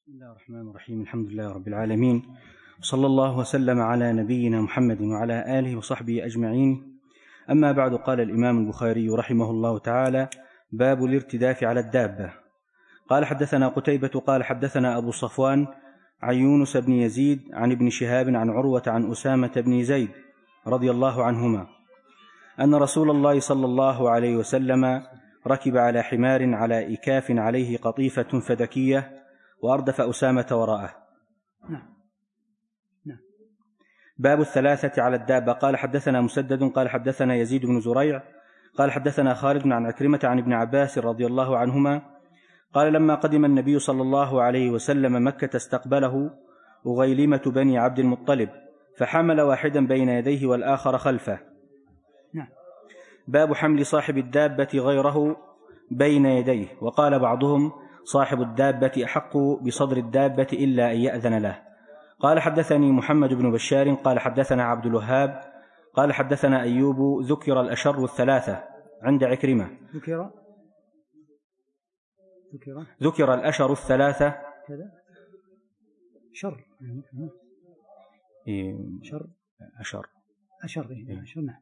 بسم الله الرحمن الرحيم. الحمد لله رب العالمين، وصلى الله وسلم على نبينا محمد وعلى آله وصحبه أجمعين. أما بعد، قال الإمام البخاري رحمه الله تعالى: باب الارتداف على الدابة. قال: حدثنا قتيبة قال: حدثنا أبو صفوان عن يونس بن يزيد عن ابن شهاب عن عروة عن أسامة بن زيد رضي الله عنهما أن رسول الله صلى الله عليه وسلم ركب على حمار على إكاف عليه قطيفة فدكية، وأردف أسامة وراءه. باب الثلاثة على الدابة. قال: حدثنا مسدد قال: حدثنا يزيد بن زريع قال: حدثنا خالد عن عكرمة عن ابن عباس رضي الله عنهما قال: لما قدم النبي صلى الله عليه وسلم مكة استقبله أغيلمة بني عبد المطلب، فحمل واحدا بين يديه والآخر خلفه. باب حمل صاحب الدابة غيره بين يديه. وقال بعضهم: صاحب الدابة أحق بصدر الدابة إلا أن يأذن له. قال: حدثني محمد بن بشار قال: حدثنا عبد الوهاب قال: حدثنا أيوب ذكر الأشر الثلاثة عند عكرمة. ذكر الأشر الثلاثة كذا شر شر أشر نعم.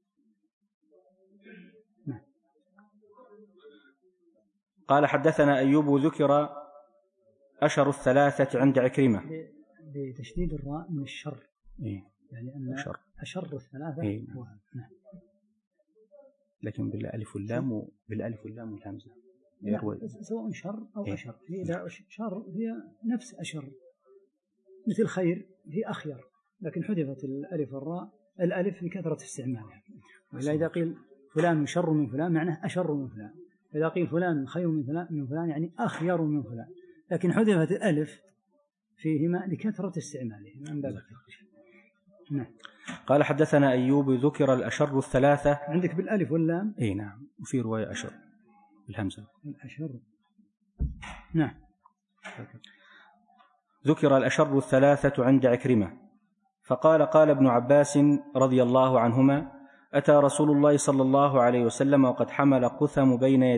قال: حدثنا أيوب ذكر أشر الثلاثة عند عكرمة بتشديد الراء من الشر، يعني أن أشر الثلاثة نعم. لكن بالألف واللام والهمزة سواء شر أو أشر. إذا شر هي نفس أشر، مثل خير هي أخير، لكن حذفت الألف والراء، الألف لكثرة استعمالها. إذا قيل فلان شر من فلان معناه أشر من فلان، إذا قيل فلان خير من فلان يعني أخير من فلان، لكن حذفت الألف فيهما لكثرة استعماله من باب نعم. قال: حدثنا أيوب ذكر الأشر الثلاثة. عندك بالألف واللام؟ نعم، وفي رواية أشر بالهمزة. الأشر نعم. ذكر الأشر الثلاثة عند عكرمة. فقال: قال ابن عباس رضي الله عنهما: أتى رسول الله صلى الله عليه وسلم وقد حمل قثم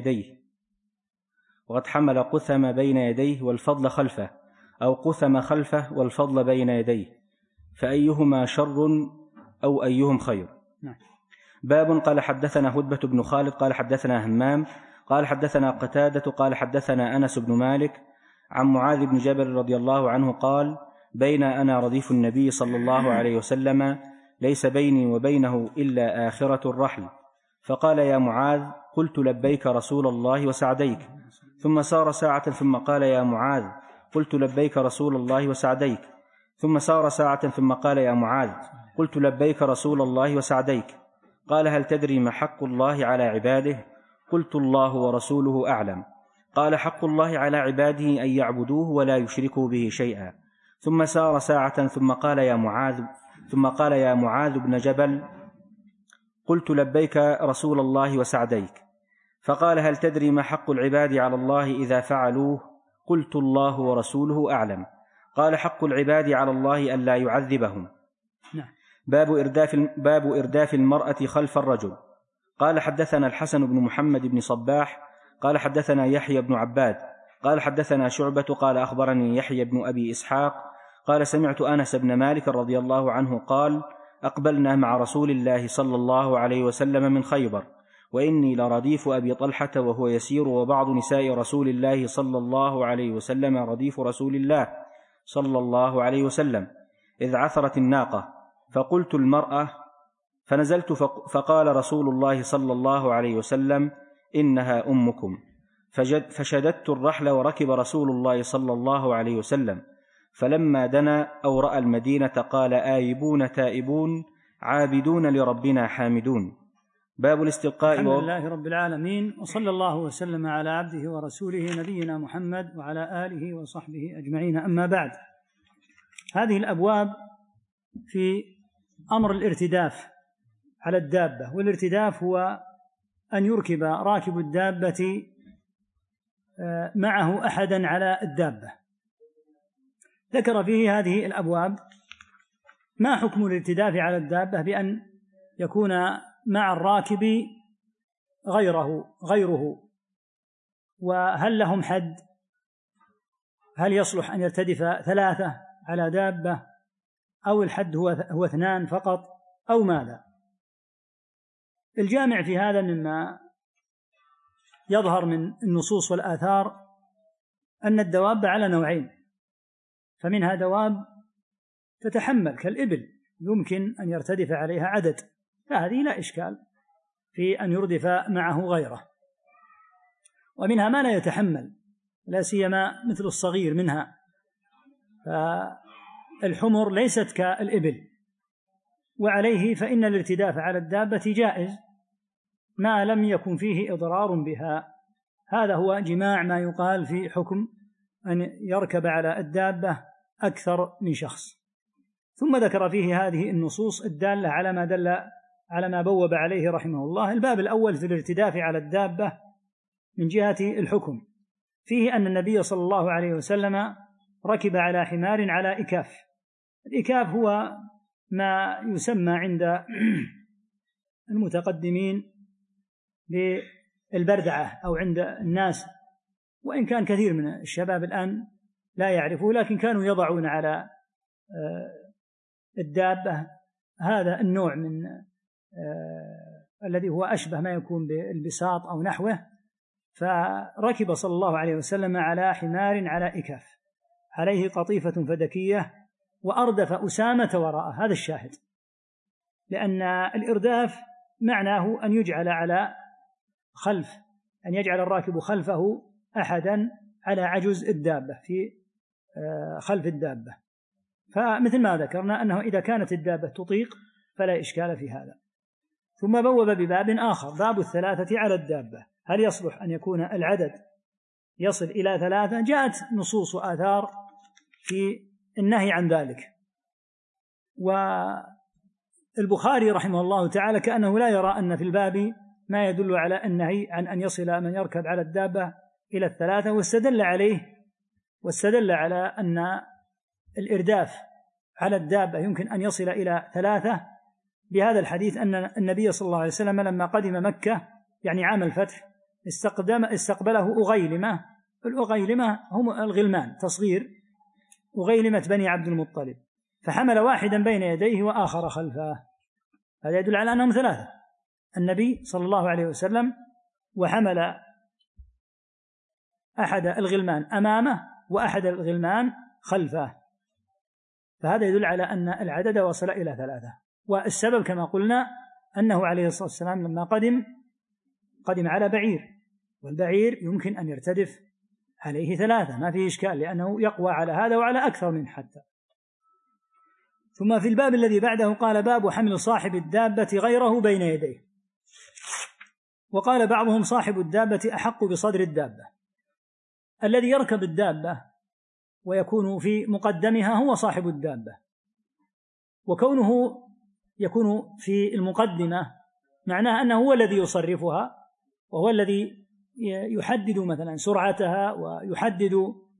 بين يديه والفضل خلفه، أو قثم خلفه والفضل بين يديه، فأيهما شر أو أيهم خير. باب. قال: حدثنا هدبة بن خالد قال: حدثنا همام قال: حدثنا قتادة قال: حدثنا أنس بن مالك عن معاذ بن جبل رضي الله عنه قال: بين أنا رديف النبي صلى الله عليه وسلم ليس بيني وبينه إلا آخرة الرحل، فقال: يا معاذ. قلت: لبيك رسول الله وسعديك. ثم سار ساعة ثم قال: يا معاذ. قلت: لبيك رسول الله وسعديك. ثم سار ساعة ثم قال: يا معاذ. قلت: لبيك رسول الله وسعديك. قال: هل تدري ما حق الله على عباده؟ قلت: الله ورسوله أعلم. قال: حق الله على عباده أن يعبدوه ولا يشركوا به شيئا. ثم سار ساعة ثم قال: يا معاذ بن جبل. قلت: لبيك رسول الله وسعديك. فقال: هل تدري ما حق العباد على الله إذا فعلوه؟ قلت: الله ورسوله أعلم. قال: حق العباد على الله ألا يعذبهم. باب إرداف المرأة خلف الرجل. قال: حدثنا الحسن بن محمد بن صباح قال: حدثنا يحيى بن عباد قال: حدثنا شعبة قال: أخبرني يحيى بن أبي إسحاق قال: سمعت أنس بن مالك رضي الله عنه قال: أقبلنا مع رسول الله صلى الله عليه وسلم من خيبر، وإني لرديف أبي طلحة وهو يسير، وبعض نساء رسول الله صلى الله عليه وسلم رديف رسول الله صلى الله عليه وسلم، إذ عثرت الناقة، فقلت: المرأة. فنزلت فقال رسول الله صلى الله عليه وسلم: إنها أمكم. فشددت الرحل وركب رسول الله صلى الله عليه وسلم، فلما دنا أو رأى المدينة قال: آيبون تائبون عابدون لربنا حامدون. باب الاستلقاء. الحمد لله رب العالمين، وصلى الله وسلم على عبده ورسوله نبينا محمد وعلى آله وصحبه أجمعين. أما بعد، هذه الأبواب في أمر الارتداف على الدابة. والارتداف هو أن يركب راكب الدابة معه أحدا على الدابة. ذكر فيه هذه الأبواب ما حكم الارتداف على الدابة، بأن يكون مع الراكب غيره، وهل لهم حد؟ هل يصلح أن يرتدف 3 على دابة أو الحد هو 2 فقط أو ماذا؟ الجامع في هذا مما يظهر من النصوص والآثار أن الدواب على نوعين، فمنها دواب تتحمل كالإبل يمكن أن يرتدف عليها عدد، فهذه لا إشكال في أن يردف معه غيره، ومنها ما لا يتحمل لا سيما مثل الصغير منها، فالحمر ليست كالإبل، وعليه فإن الارتداف على الدابة جائز ما لم يكن فيه إضرار بها. هذا هو جماع ما يقال في حكم أن يركب على الدابة أكثر من شخص. ثم ذكر فيه هذه النصوص الدالة على ما بوب عليه رحمه الله. الباب الأول في الارتداف على الدابة من جهة الحكم، فيه أن النبي صلى الله عليه وسلم ركب على حمار على إكاف. الإكاف هو ما يسمى عند المتقدمين بالبردعة أو عند الناس، وإن كان كثير من الشباب الآن لا يعرفه، لكن كانوا يضعون على الدابة هذا النوع من الذي هو أشبه ما يكون بالبساط أو نحوه. فركب صلى الله عليه وسلم على حمار على إكاف عليه قطيفة فدكية وأردف أسامة وراءه. هذا الشاهد، لأن الإرداف معناه أن يجعل أن يجعل الراكب خلفه أحدا على عجز الدابة في خلف الدابة، فمثل ما ذكرنا أنه إذا كانت الدابة تطيق فلا إشكال في هذا. ثم بوب بباب آخر، باب 3 على الدابة، هل يصلح أن يكون العدد يصل إلى 3؟ جاءت نصوص وآثار في النهي عن ذلك، والبخاري رحمه الله تعالى كأنه لا يرى أن في الباب ما يدل على النهي عن أن يصل من يركب على الدابة إلى 3، واستدل على أن الإرداف على الدابة يمكن أن يصل إلى 3 بهذا الحديث أن النبي صلى الله عليه وسلم لما قدم مكة يعني عام الفتح استقبله أغيلمة. الأغيلمة هم الغلمان تصغير، أغيلمة بني عبد المطلب، فحمل واحدا بين يديه وآخر خلفه. هذا يدل على أنهم 3، النبي صلى الله عليه وسلم وحمل أحد الغلمان أمامه وأحد الغلمان خلفه، فهذا يدل على أن العدد وصل إلى 3. والسبب كما قلنا أنه عليه الصلاة والسلام لما قدم على بعير، والبعير يمكن أن يرتدف عليه 3 ما فيه إشكال، لأنه يقوى على هذا وعلى أكثر من حتى. ثم في الباب الذي بعده قال باب حمل صاحب الدابة غيره بين يديه. وقال بعضهم صاحب الدابة أحق بصدر الدابة، الذي يركب الدابة ويكون في مقدمها هو صاحب الدابة، وكونه يكون في المقدمة معناه أنه هو الذي يصرفها وهو الذي يحدد مثلا سرعتها ويحدد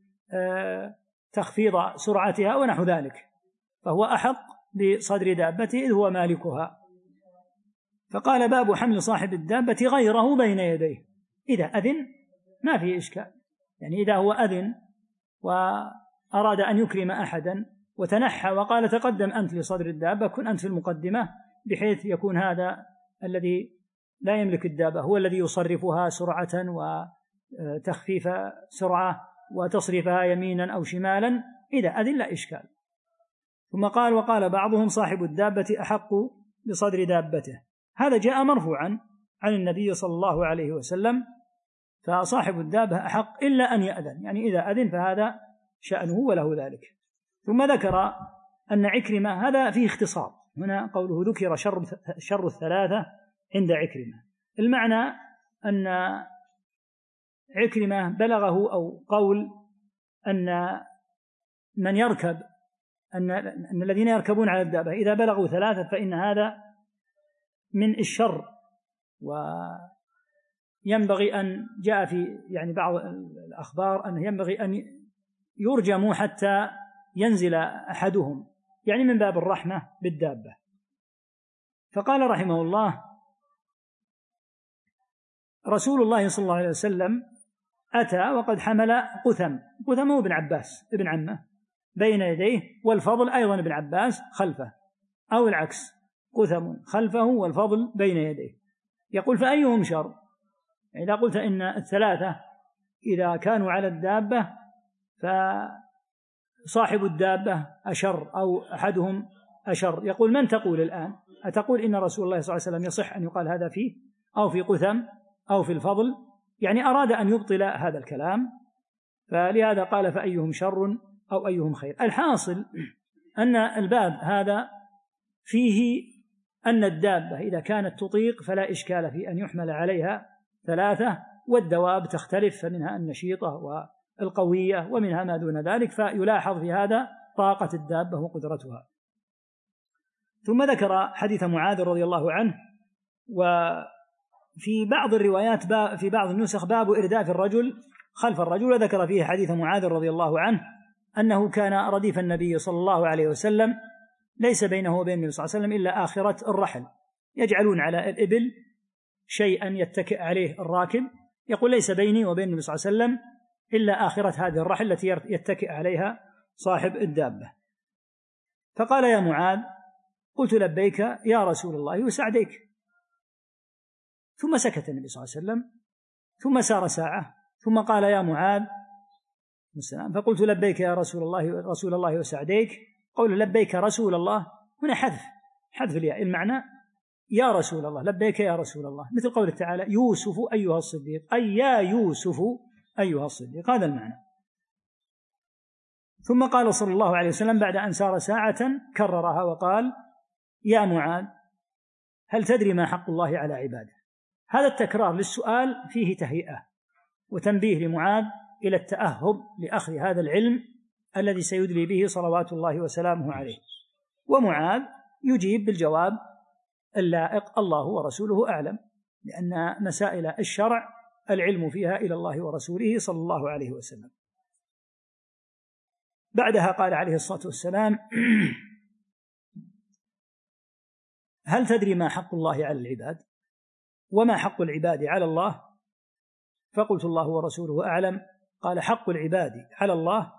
تخفيض سرعتها ونحو ذلك، فهو أحق بصدر دابته إذ هو مالكها. فقال باب حمل صاحب الدابة غيره بين يديه، إذا أذن ما في إشكال، يعني إذا هو أذن وأراد أن يكرم أحدا وتنحى وقال تقدم أنت لصدر الدابة، كن أنت في المقدمة، بحيث يكون هذا الذي لا يملك الدابة هو الذي يصرفها سرعة وتخفيف سرعة وتصرفها يمينا أو شمالا، إذا أذن لا إشكال. ثم قال وقال بعضهم صاحب الدابة أحق بصدر دابته، هذا جاء مرفوعا عن النبي صلى الله عليه وسلم، فصاحب الدابة أحق إلا أن يأذن، يعني إذا أذن فهذا شأنه وله ذلك. ثم ذكر أن عكرمة هذا فيه اختصار، هنا قوله ذكر شر 3 عند عكرمة، المعنى أن عكرمة بلغه أو قول أن من يركب أن الذين يركبون على الدابة إذا بلغوا 3 فإن هذا من الشر، وينبغي أن جاء في يعني بعض الأخبار أنه ينبغي أن يرجموا حتى ينزل أحدهم، يعني من باب الرحمة بالدابة. فقال رحمه الله رسول الله صلى الله عليه وسلم أتى وقد حمل قثم هو ابن عباس ابن عمه بين يديه، والفضل أيضا ابن عباس خلفه، أو العكس، قثم خلفه والفضل بين يديه. يقول فأيهم شر؟ إذا قلت إن الثلاثة إذا كانوا على الدابة فصاحب الدابة أشر أو أحدهم أشر، يقول من تقول الآن؟ أتقول إن رسول الله صلى الله عليه وسلم يصح أن يقال هذا فيه أو في قثم أو في الفضل؟ يعني أراد أن يبطل هذا الكلام، فلهذا قال فأيهم شر أو أيهم خير. الحاصل أن الباب هذا فيه أن الدابة إذا كانت تطيق فلا إشكال في أن يحمل عليها ثلاثة، والدواب تختلف، فمنها النشيطة والقوية ومنها ما دون ذلك، فيلاحظ في هذا طاقة الدابة وقدرتها. ثم ذكر حديث معاذ رضي الله عنه، وفي بعض الروايات في بعض النسخ باب إرداف الرجل خلف الرجل، وذكر فيه حديث معاذ رضي الله عنه أنه كان رديف النبي صلى الله عليه وسلم ليس بينه وبين النبي صلى الله عليه وسلم إلا آخرة الرحل، يجعلون على الإبل شيئا يتكئ عليه الراكب، يقول ليس بيني وبين النبي صلى الله عليه وسلم إلا آخرة هذه الرحل التي يتكئ عليها صاحب الدابة. فقال يا معاذ، قلت لبيك يا رسول الله وسعديك. ثم سكت النبي صلى الله عليه وسلم، ثم سار ساعة، ثم قال يا معاذ السلام، فقلت لبيك يا رسول الله وسعديك. قول لبيك رسول الله هنا حذف الياء، المعنى يا رسول الله، لبيك يا رسول الله، مثل قوله تعالى يوسف أيها الصديق، أي يا يوسف أيها الصديق، هذا المعنى. ثم قال صلى الله عليه وسلم بعد أن سار ساعة كررها وقال يا معاذ هل تدري ما حق الله على عباده؟ هذا التكرار للسؤال فيه تهيئة وتنبيه لمعاذ إلى التأهب لأخذ هذا العلم الذي سيدلي به صلوات الله وسلامه عليه، ومعاذ يجيب بالجواب اللائق الله ورسوله أعلم، لأن مسائل الشرع العلم فيها إلى الله ورسوله صلى الله عليه وسلم. بعدها قال عليه الصلاة والسلام هل تدري ما حق الله على العباد وما حق العباد على الله؟ فقلت الله ورسوله أعلم. قال حق العباد على الله،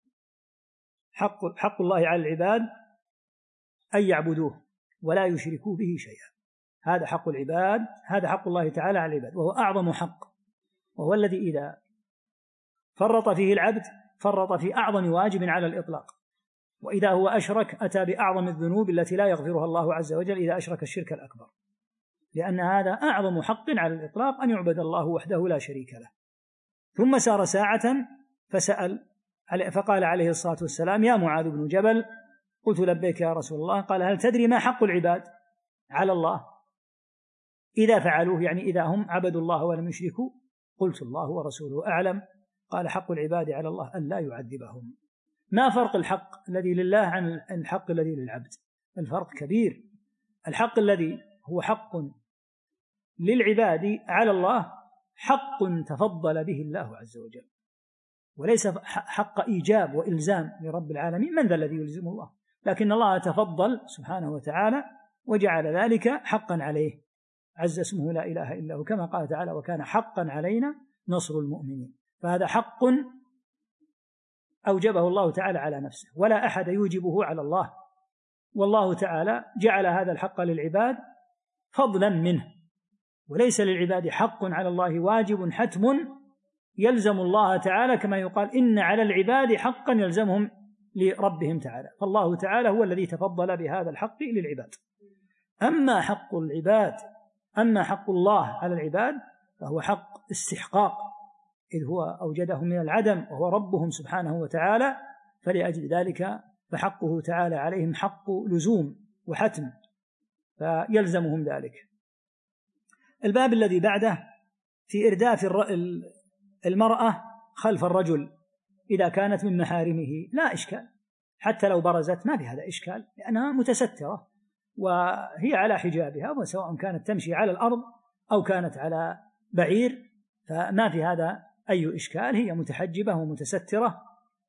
حق الله على العباد أن يعبدوه ولا يشركوا به شيئا، هذا حق العباد، هذا حق الله تعالى على العباد، وهو أعظم حق، وهو الذي إذا فرط فيه العبد فرط في أعظم واجب على الإطلاق، وإذا هو أشرك أتى بأعظم الذنوب التي لا يغفرها الله عز وجل إذا أشرك الشرك الأكبر، لأن هذا أعظم حق على الإطلاق أن يعبد الله وحده لا شريك له. ثم سار ساعة فسأل، فقال عليه الصلاة والسلام يا معاذ بن جبل، قلت لبيك يا رسول الله. قال هل تدري ما حق العباد على الله إذا فعلوه، يعني إذا هم عبدوا الله ولم يشركوا؟ قلت الله ورسوله أعلم. قال حق العباد على الله أن لا يعذبهم. ما فرق الحق الذي لله عن الحق الذي للعبد؟ الفرق كبير. الحق الذي هو حق للعباد على الله حق تفضل به الله عز وجل، وليس حق إيجاب وإلزام لرب العالمين، من ذا الذي يلزم الله؟ لكن الله تفضل سبحانه وتعالى وجعل ذلك حقا عليه، عز اسمه لا إله إلا هو، كما قال تعالى وكان حقا علينا نصر المؤمنين. فهذا حق أوجبه الله تعالى على نفسه، ولا أحد يوجبه على الله، والله تعالى جعل هذا الحق للعباد فضلا منه، وليس للعباد حق على الله واجب حتم يلزم الله تعالى، كما يقال إن على العباد حقا يلزمهم لربهم تعالى. فالله تعالى هو الذي تفضل بهذا الحق للعباد. أما حق الله على العباد فهو حق استحقاق، إذ هو أوجده من العدم وهو ربهم سبحانه وتعالى، فلأجل ذلك فحقه تعالى عليهم حق لزوم وحتم، فيلزمهم ذلك. الباب الذي بعده في إرداف المرأة خلف الرجل إذا كانت من محارمه، لا إشكال، حتى لو برزت ما في هذا إشكال، لأنها متسترة وهي على حجابها، وسواء كانت تمشي على الأرض أو كانت على بعير فما في هذا أي إشكال، هي متحجبة ومتسترة،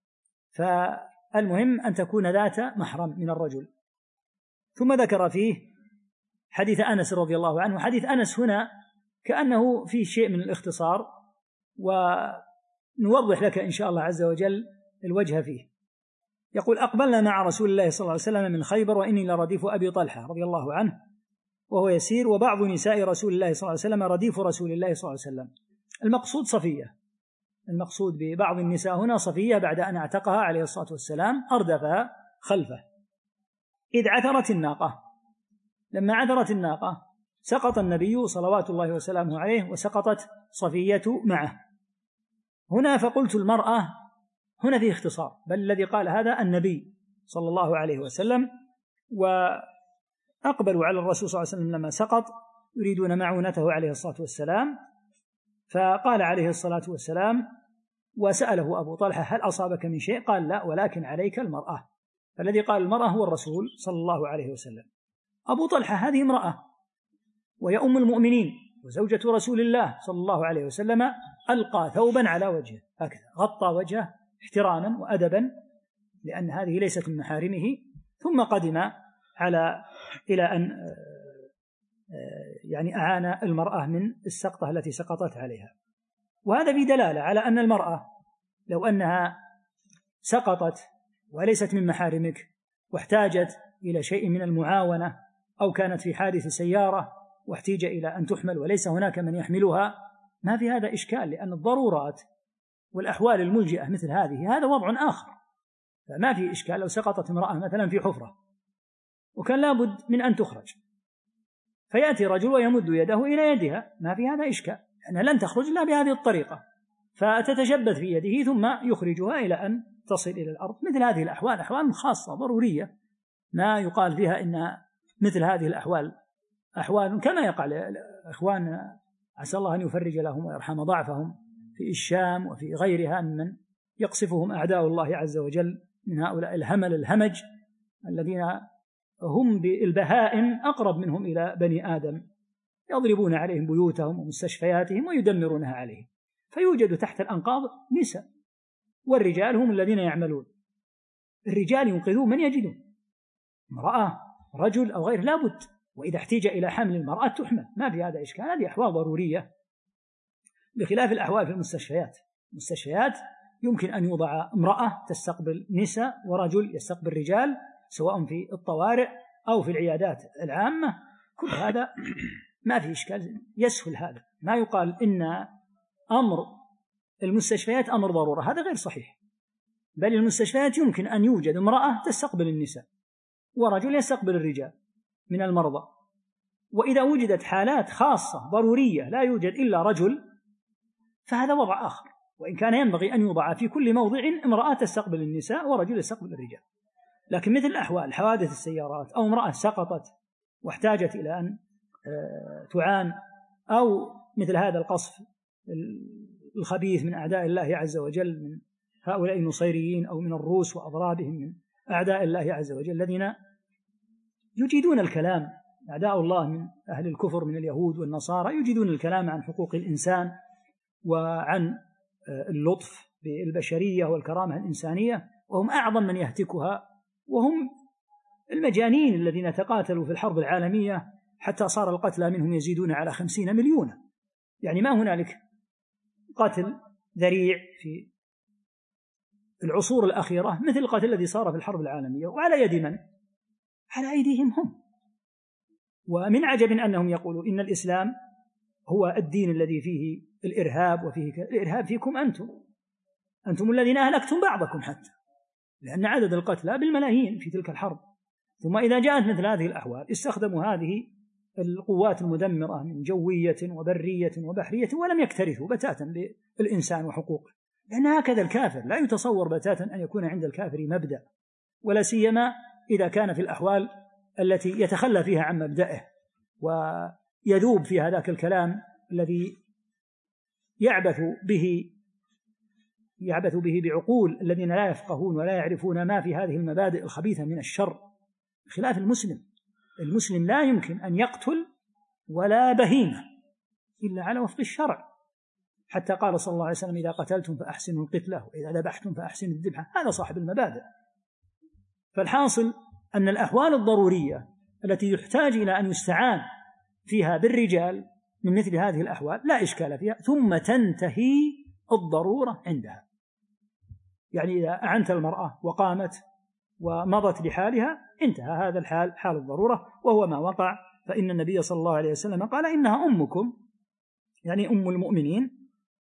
فالمهم أن تكون ذات محرم من الرجل. ثم ذكر فيه حديث أنس رضي الله عنه. حديث أنس هنا كأنه فيه شيء من الاختصار، نوضح لك إن شاء الله عز وجل الوجه فيه. يقول: أقبلنا مع رسول الله صلى الله عليه وسلم من خيبر وإني لرديف أبي طلحة رضي الله عنه وهو يسير، وبعض نساء رسول الله صلى الله عليه وسلم رديف رسول الله صلى الله عليه وسلم. المقصود صفية، المقصود ببعض النساء هنا صفية بعد أن اعتقها عليه الصلاة والسلام أردفها خلفه إذ عثرت الناقة. لما عثرت الناقة سقط النبي صلوات الله وسلامه عليه وسقطت صفية معه. هنا فقلت المرأة هنا في اختصار، بل الذي قال هذا النبي صلى الله عليه وسلم، وأقبلوا على الرسول صلى الله عليه وسلم لما سقط يريدون معونته عليه الصلاة والسلام، فقال عليه الصلاة والسلام وسأله أبو طلحة: هل أصابك من شيء؟ قال: لا، ولكن عليك المرأة. فالذي قال المرأة هو الرسول صلى الله عليه وسلم. أبو طلحة هذه امرأة وهي أم المؤمنين وزوجة رسول الله صلى الله عليه وسلم، ألقى ثوبا على وجهه هكذا، غطى وجهه احتراما وأدبا لأن هذه ليست من محارمه، ثم قدم إلى أن يعني أعان المرأة من السقطة التي سقطت عليها. وهذا في دلالة على أن المرأة لو أنها سقطت وليست من محارمك واحتاجت إلى شيء من المعاونة، أو كانت في حادث سيارة واحتاج إلى أن تحمل وليس هناك من يحملها، ما في هذا إشكال، لأن الضرورات والأحوال الملجئة مثل هذه هذا وضع آخر. فما في إشكال لو سقطت امرأة مثلا في حفرة وكان لابد من أن تخرج، فيأتي رجل ويمد يده إلى يدها، ما في هذا إشكال، لأنها لن تخرج إلا بهذه الطريقة، فتتشبث في يده ثم يخرجها إلى أن تصل إلى الأرض. مثل هذه الأحوال أحوال خاصة ضرورية، ما يقال فيها إن مثل هذه الأحوال أحوال كما يقع إخواننا عسى الله أن يفرج لهم ويرحم ضعفهم في الشام وفي غيرها ممن يقصفهم أعداء الله عز وجل من هؤلاء الهمج الذين هم بالبهائم أقرب منهم إلى بني آدم، يضربون عليهم بيوتهم ومستشفياتهم ويدمرونها عليهم. فيوجد تحت الأنقاض نساء، والرجال هم الذين يعملون. الرجال ينقذون من يجدون، امرأة رجل أو غير لابد، وإذا احتاج إلى حمل المرأة تحمل، ما في هذا إشكال، هذه أحوال ضرورية، بخلاف الأحوال في المستشفيات. المستشفيات يمكن أن يوضع امرأة تستقبل نساء ورجل يستقبل رجال، سواء في الطوارئ أو في العيادات العامة، كل هذا ما في إشكال، يسهل هذا. ما يقال إن أمر المستشفيات أمر ضرورة، هذا غير صحيح، بل المستشفيات يمكن أن يوجد امرأة تستقبل النساء ورجل يستقبل الرجال من المرضى، وإذا وجدت حالات خاصة ضرورية لا يوجد إلا رجل فهذا وضع آخر، وإن كان ينبغي أن يوضع في كل موضع امرأة تستقبل النساء ورجل يستقبل الرجال. لكن مثل الأحوال حوادث السيارات أو امرأة سقطت واحتاجت إلى أن تعان، أو مثل هذا القصف الخبيث من أعداء الله عز وجل من هؤلاء النصيريين أو من الروس وأضرابهم من أعداء الله عز وجل الذين يجيدون الكلام، أعداء الله من أهل الكفر من اليهود والنصارى يجيدون الكلام عن حقوق الإنسان وعن اللطف بالبشرية والكرامة الإنسانية، وهم أعظم من يهتكها، وهم المجانين الذين تقاتلوا في الحرب العالمية حتى صار القتلى منهم يزيدون على 50 مليون. يعني ما هنالك قتل ذريع في العصور الأخيرة مثل القتل الذي صار في الحرب العالمية، وعلى يد من؟ على أيديهم هم. ومن عجب أنهم يقولوا إن الإسلام هو الدين الذي فيه الإرهاب، وفيه الإرهاب فيكم أنتم الذين أهلكتم بعضكم، حتى لأن عدد القتلى بالملايين في تلك الحرب. ثم إذا جاءت مثل هذه الأحوال استخدموا هذه القوات المدمرة من جوية وبرية وبحرية ولم يكترثوا بتاتا بالإنسان وحقوقه، لأن هكذا الكافر لا يتصور بتاتا أن يكون عند الكافر مبدأ، ولا سيما إذا كان في الأحوال التي يتخلى فيها عن مبدأه ويذوب في هذاك الكلام الذي يعبث به بعقول الذين لا يفقهون ولا يعرفون ما في هذه المبادئ الخبيثة من الشر. خلاف المسلم لا يمكن أن يقتل ولا بهيمة إلا على وفق الشرع، حتى قال صلى الله عليه وسلم: إذا قتلتم فأحسنوا القتلة وإذا ذبحتم فأحسنوا الذبحة. هذا صاحب المبادئ. فالحاصل أن الأحوال الضرورية التي يحتاج إلى أن يستعان فيها بالرجال من مثل هذه الأحوال لا إشكال فيها، ثم تنتهي الضرورة عندها. يعني إذا أعنت المرأة وقامت ومضت لحالها انتهى هذا الحال، حال الضرورة، وهو ما وقع. فإن النبي صلى الله عليه وسلم قال إنها أمكم، يعني أم المؤمنين.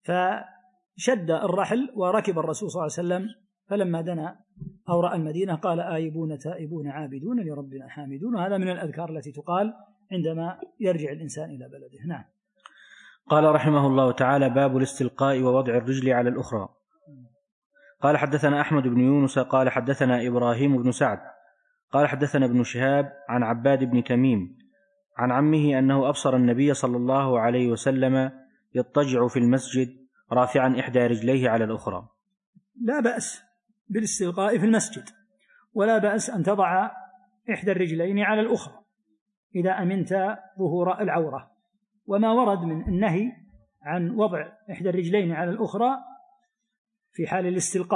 فشد الرحل وركب الرسول صلى الله عليه وسلم، فلما دنا أو رأى المدينة قال آيبون تائبون عابدون لربنا حامدون. وهذا من الأذكار التي تقال عندما يرجع الإنسان إلى بلده. نعم. قال رحمه الله تعالى: باب الاستلقاء ووضع الرجل على الأخرى. قال حدثنا أحمد بن يونس قال حدثنا إبراهيم بن سعد قال حدثنا ابن شهاب عن عباد بن تميم عن عمه أنه أبصر النبي صلى الله عليه وسلم يضطجع في المسجد رافعا إحدى رجليه على الأخرى. لا بأس بالاستلقاء في المسجد، ولا بأس أن تضع إحدى الرجلين على الأخرى إذا أمنت ظهور العورة. وما ورد من النهي عن وضع إحدى الرجلين على الأخرى في حال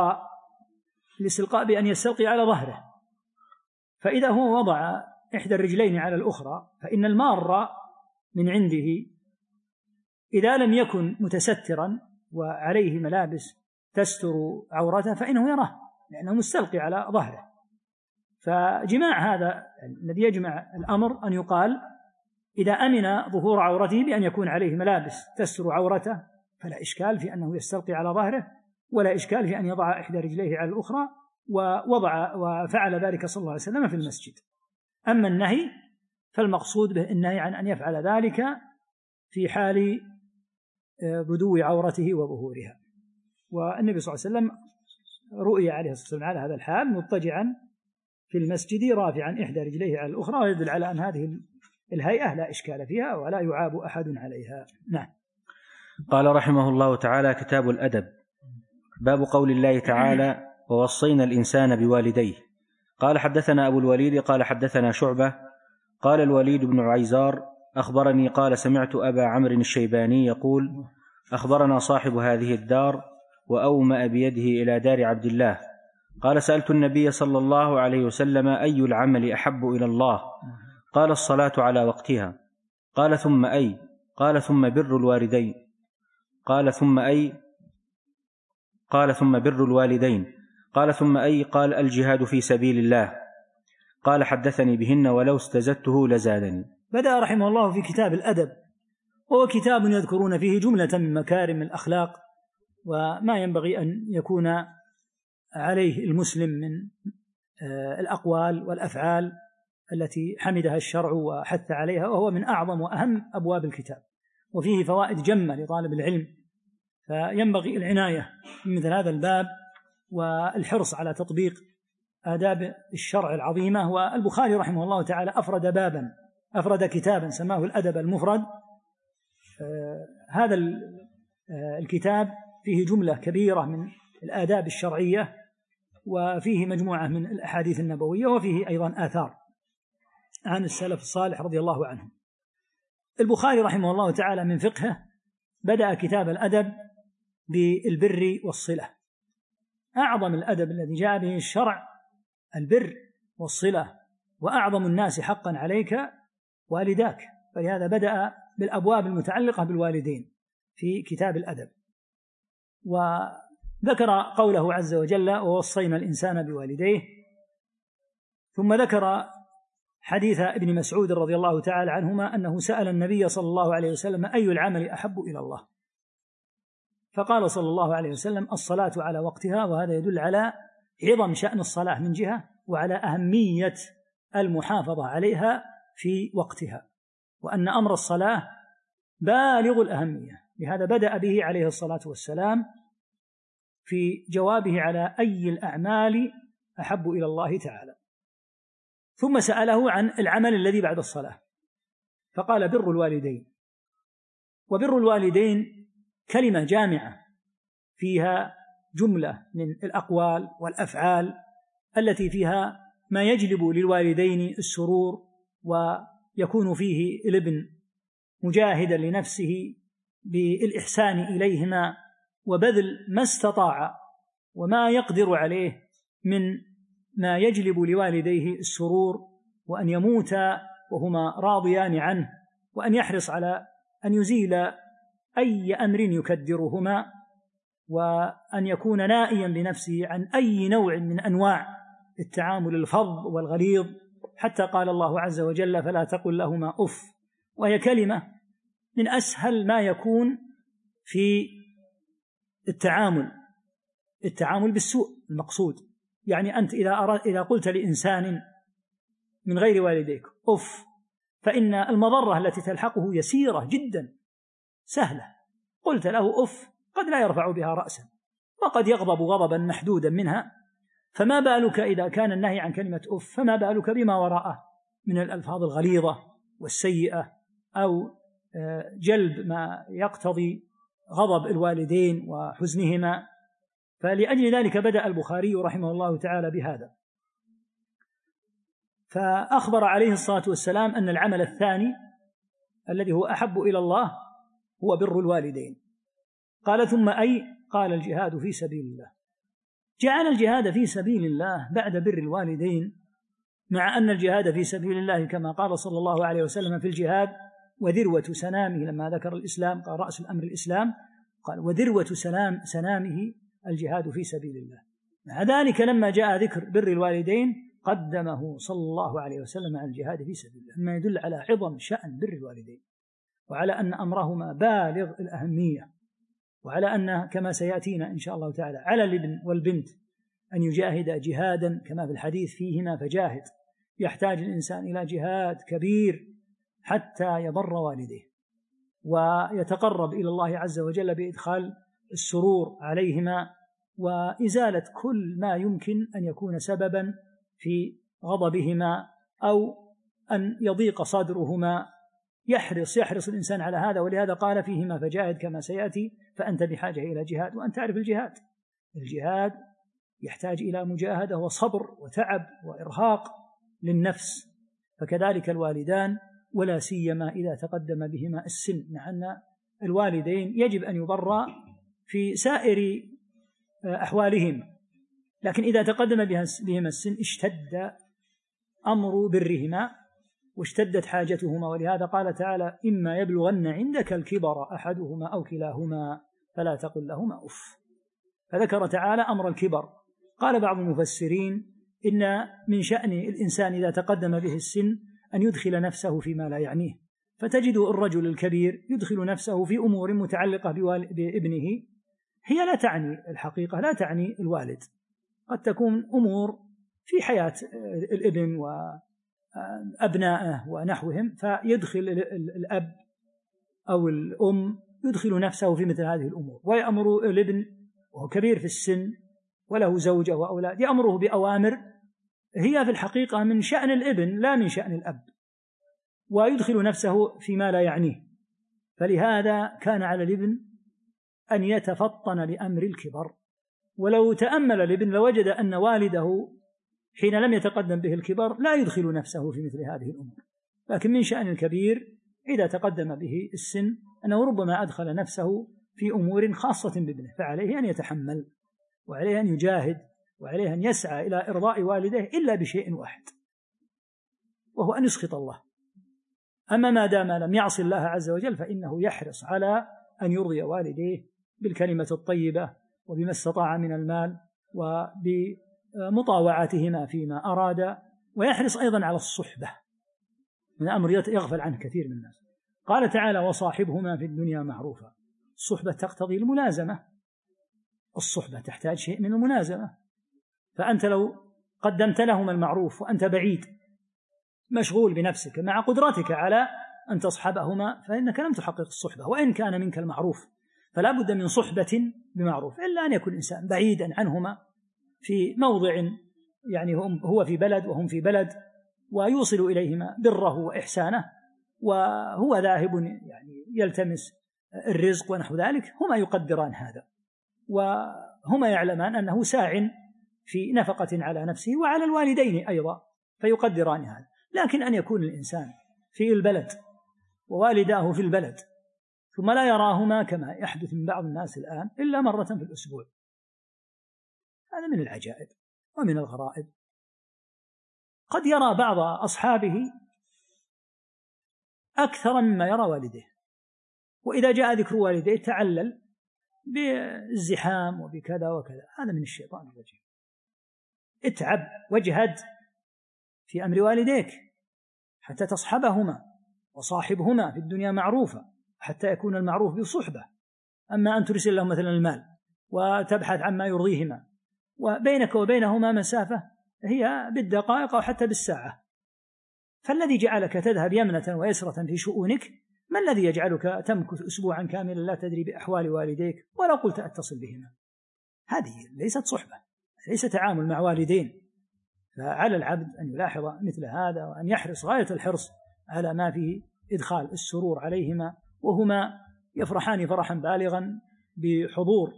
الاستلقاء بأن يستلقي على ظهره. فإذا هو وضع إحدى الرجلين على الأخرى فإن المار من عنده إذا لم يكن متسترا وعليه ملابس تستر عورته فإنه يراه، لأنه مستلقي على ظهره. فجماع هذا الذي يجمع الأمر أن يقال إذا أمن ظهور عورته بأن يكون عليه ملابس تستر عورته فلا إشكال في أنه يستلقي على ظهره، ولا إشكال في أن يضع إحدى رجليه على الأخرى، وفعل ذلك صلى الله عليه وسلم في المسجد. أما النهي فالمقصود به النهي عن أن يفعل ذلك في حال بدو عورته وظهورها. والنبي صلى الله عليه وسلم رؤي عليه الصلاة والسلام على هذا الحال مضطجعا في المسجد رافعا إحدى رجليه على الأخرى، ويدل على أن هذه الهيئة لا إشكال فيها ولا يعاب أحد عليها. نعم. قال رحمه الله تعالى: كتاب الأدب. باب قول الله تعالى: ووصينا الإنسان بوالديه. قال حدثنا أبو الوليد قال حدثنا شعبة قال الوليد بن عيزار أخبرني قال سمعت أبا عمرو الشيباني يقول: أخبرنا صاحب هذه الدار وأومأ بيده إلى دار عبد الله قال: سألت النبي صلى الله عليه وسلم: أي العمل أحب إلى الله؟ قال: الصلاة على وقتها. قال: ثم أي؟ قال: ثم بر الوالدين. قال: ثم أي؟ قال: ثم بر الوالدين. قال: ثم أي؟ قال: الجهاد في سبيل الله. قال: حدثني بهن ولو استزدته لزادني. بدأ رحمه الله في كتاب الأدب، وهو كتاب يذكرون فيه جملة من مكارم الأخلاق وما ينبغي أن يكون عليه المسلم من الأقوال والأفعال التي حمدها الشرع وحث عليها، وهو من أعظم وأهم أبواب الكتاب، وفيه فوائد جمة لطالب العلم. فينبغي العناية بمثل هذا الباب والحرص على تطبيق آداب الشرع العظيمة. والبخاري رحمه الله تعالى أفرد كتابا سماه الأدب المفرد. هذا الكتاب فيه جملة كبيرة من الآداب الشرعية، وفيه مجموعة من الأحاديث النبوية، وفيه أيضا آثار عن السلف الصالح رضي الله عنهم. البخاري رحمه الله تعالى من فقهه بدأ كتاب الأدب بالبر والصلة. أعظم الأدب الذي جاء به الشرع البر والصلة، وأعظم الناس حقا عليك والداك، فلهذا بدأ بالأبواب المتعلقة بالوالدين في كتاب الأدب. وذكر قوله عز وجل: ووصينا الإنسان بوالديه. ثم ذكر حديث ابن مسعود رضي الله تعالى عنهما أنه سأل النبي صلى الله عليه وسلم: أي العمل أحب إلى الله؟ فقال صلى الله عليه وسلم: الصلاة على وقتها. وهذا يدل على عظم شأن الصلاة من جهة، وعلى أهمية المحافظة عليها في وقتها، وأن أمر الصلاة بالغ الأهمية. لهذا بدأ به عليه الصلاة والسلام في جوابه على أي الأعمال أحب إلى الله تعالى. ثم سأله عن العمل الذي بعد الصلاة فقال: بر الوالدين. وبر الوالدين كلمة جامعة فيها جملة من الأقوال والأفعال التي فيها ما يجلب للوالدين السرور، ويكون فيه الابن مجاهدا لنفسه بالإحسان إليهما وبذل ما استطاع وما يقدر عليه من ما يجلب لوالديه السرور، وأن يموتا وهما راضيان عنه، وأن يحرص على أن يزيل أي أمر يكدرهما. وأن يكون نائيا بنفسه عن أي نوع من أنواع التعامل الفظ والغليظ، حتى قال الله عز وجل: فلا تقل لهما أف، وهي كلمة من أسهل ما يكون في التعامل بالسوء المقصود. يعني أنت إذا قلت لإنسان من غير والديك أف، فإن المضرة التي تلحقه يسيرة جدا سهلة. قلت له أف قد لا يرفع بها رأسا، وقد يغضب غضبا محدودا منها، فما بالك إذا كان النهي عن كلمة أف، فما بالك بما وراءه من الألفاظ الغليظة والسيئة، أو جلب ما يقتضي غضب الوالدين وحزنهما. فلأجل ذلك بدأ البخاري رحمه الله تعالى بهذا، فأخبر عليه الصلاة والسلام أن العمل الثاني الذي هو أحب إلى الله هو بر الوالدين. قال: ثم أي؟ قال: الجهاد في سبيل الله. جعل الجهاد في سبيل الله بعد بر الوالدين، مع أن الجهاد في سبيل الله كما قال صلى الله عليه وسلم في الجهاد: وذروة سنامه، لما ذكر الإسلام قال: رأس الأمر الإسلام، قال: وذروة سنامه الجهاد في سبيل الله. مع ذلك لما جاء ذكر بر الوالدين قدمه صلى الله عليه وسلم على الجهاد في سبيل الله، ما يدل على عظم شأن بر الوالدين، وعلى أن أمرهما بالغ الأهمية، وعلى أن كما سيأتينا إن شاء الله تعالى على الابن والبنت أن يجاهد جهادا كما في الحديث: فيهما فجاهد. يحتاج الإنسان إلى جهاد كبير حتى يبر والديه ويتقرب إلى الله عز وجل بإدخال السرور عليهما وإزالة كل ما يمكن أن يكون سببا في غضبهما أو أن يضيق صدرهما. يحرص الإنسان على هذا، ولهذا قال: فيهما فجاهد كما سيأتي، فأنت بحاجة إلى جهاد. وأن تعرف الجهاد يحتاج إلى مجاهدة وصبر وتعب وإرهاق للنفس، فكذلك الوالدان، ولا سيما إذا تقدم بهما السن، مع أن الوالدين يجب أن يبرا في سائر أحوالهم، لكن إذا تقدم بهما السن اشتد أمر برهما واشتدت حاجتهما. ولهذا قال تعالى: إما يبلغن عندك الكبر أحدهما أو كلاهما فلا تقل لهما أف. فذكر تعالى أمر الكبر. قال بعض المفسرين: إن من شأن الإنسان إذا تقدم به السن أن يدخل نفسه فيما لا يعنيه، فتجد الرجل الكبير يدخل نفسه في أمور متعلقة بابنه هي لا تعني الحقيقة، لا تعني الوالد، قد تكون أمور في حياة الابن وأبنائه ونحوهم، فيدخل الأب أو الأم يدخل نفسه في مثل هذه الأمور، ويأمر الابن وهو كبير في السن وله زوجة وأولاد، يأمره بأوامر هي في الحقيقة من شأن الابن لا من شأن الأب، ويدخل نفسه فيما لا يعنيه. فلهذا كان على الابن أن يتفطن لأمر الكبر، ولو تأمل الابن لوجد أن والده حين لم يتقدم به الكبر لا يدخل نفسه في مثل هذه الأمور. لكن من شأن الكبير إذا تقدم به السن أنه ربما أدخل نفسه في أمور خاصة بابنه، فعليه أن يتحمل، وعليه أن يجاهد، وعليه أن يسعى إلى إرضاء والده إلا بشيء واحد، وهو أن يسخط الله. أما ما دام لم يعص الله عز وجل فإنه يحرص على أن يرضي والديه بالكلمة الطيبة وبما استطاع من المال وبمطاوعتهما فيما أراد، ويحرص أيضا على الصحبة، من أمر يغفل عنه كثير من الناس. قال تعالى: وصاحبهما في الدنيا معروفا. الصحبة تقتضي الملازمة، الصحبة تحتاج شيء من الملازمة، فأنت لو قدمت لهما المعروف وأنت بعيد مشغول بنفسك مع قدرتك على أن تصحبهما فإنك لم تحقق الصحبة، وإن كان منك المعروف، فلا بد من صحبة بمعروف، إلا أن يكون الإنسان بعيدا عنهما في موضع يعني هو في بلد وهم في بلد، ويوصل إليهما بره وإحسانه، وهو ذاهب يعني يلتمس الرزق ونحو ذلك، هما يقدران هذا، وهما يعلمان أنه ساع في نفقة على نفسه وعلى الوالدين أيضا، فيقدران هذا. لكن أن يكون الإنسان في البلد ووالداه في البلد ثم لا يراهما كما يحدث من بعض الناس الآن إلا مرة في الأسبوع، هذا من العجائب ومن الغرائب. قد يرى بعض أصحابه أكثر مما يرى والديه، وإذا جاء ذكر والديه تعلل بالزحام وبكذا وكذا، هذا من الشيطان الرجيم. اتعب واجهد في أمر والديك حتى تصحبهما، وصاحبهما في الدنيا معروفة حتى يكون المعروف بالصحبة. أما أن ترسل لهم مثلا المال وتبحث عما يرضيهما وبينك وبينهما مسافة هي بالدقائق أو حتى بالساعة، فالذي جعلك تذهب يمنة ويسرة في شؤونك ما الذي يجعلك تمكث أسبوعا كاملا لا تدري بأحوال والديك ولو قلت أتصل بهما؟ هذه ليست صحبة، ليس تعامل مع والدين. فعلى العبد أن يلاحظ مثل هذا وأن يحرص غاية الحرص على ما فيه إدخال السرور عليهما، وهما يفرحان فرحا بالغا بحضور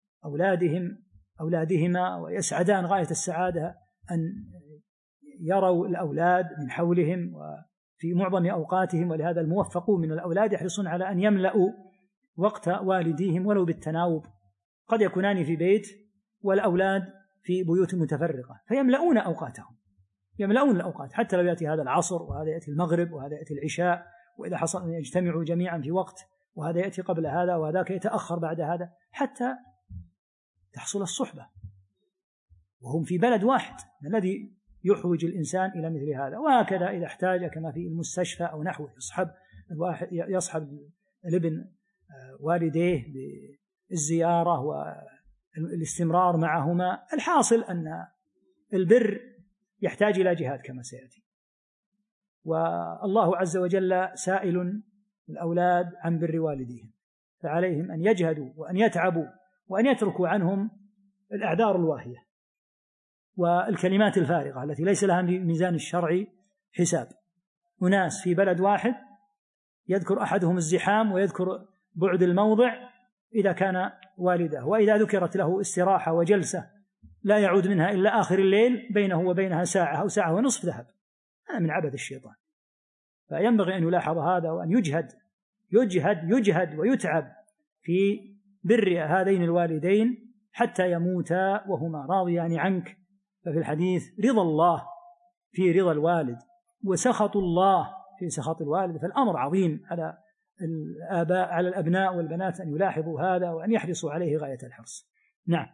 أولادهما، ويسعدان غاية السعادة أن يروا الأولاد من حولهم وفي معظم أوقاتهم. ولهذا الموفقون من الأولاد يحرصون على أن يملأوا وقت والديهم ولو بالتناوب، قد يكونان في بيت والأولاد في بيوت متفرقة فيملؤون أوقاتهم، يملؤون الأوقات، حتى لو يأتي هذا العصر وهذا يأتي المغرب وهذا يأتي العشاء، وإذا حصل أن يجتمعوا جميعا في وقت وهذا يأتي قبل هذا وهذاك يتأخر بعد هذا حتى تحصل الصحبة وهم في بلد واحد، الذي يحوج الإنسان إلى مثل هذا. وهكذا إذا احتاج كما في المستشفى أو نحوه يصحب الابن والديه بالزيارة والاستمرار معهما. الحاصل أن البر يحتاج إلى جهاد كما سيأتي، والله عز وجل سائل الأولاد عن بر والديهم، فعليهم أن يجهدوا وأن يتعبوا وأن يتركوا عنهم الأعذار الواهية والكلمات الفارغة التي ليس لها بميزان الشرع حساب. أناس في بلد واحد يذكر أحدهم الزحام ويذكر بعد الموضع إذا كان والده، وإذا ذكرت له استراحة وجلسة لا يعود منها إلا آخر الليل بينه وبينها ساعة أو ساعة ونصف ذهب، هذا من عبث الشيطان. فينبغي أن يلاحظ هذا وأن يجهد ويتعب في بر هذين الوالدين حتى يموتا وهما راضيان عنك. ففي الحديث رضا الله في رضا الوالد وسخط الله في سخط الوالد، فالأمر عظيم على الآباء على الأبناء والبنات أن يلاحظوا هذا وأن يحرصوا عليه غاية الحرص. نعم.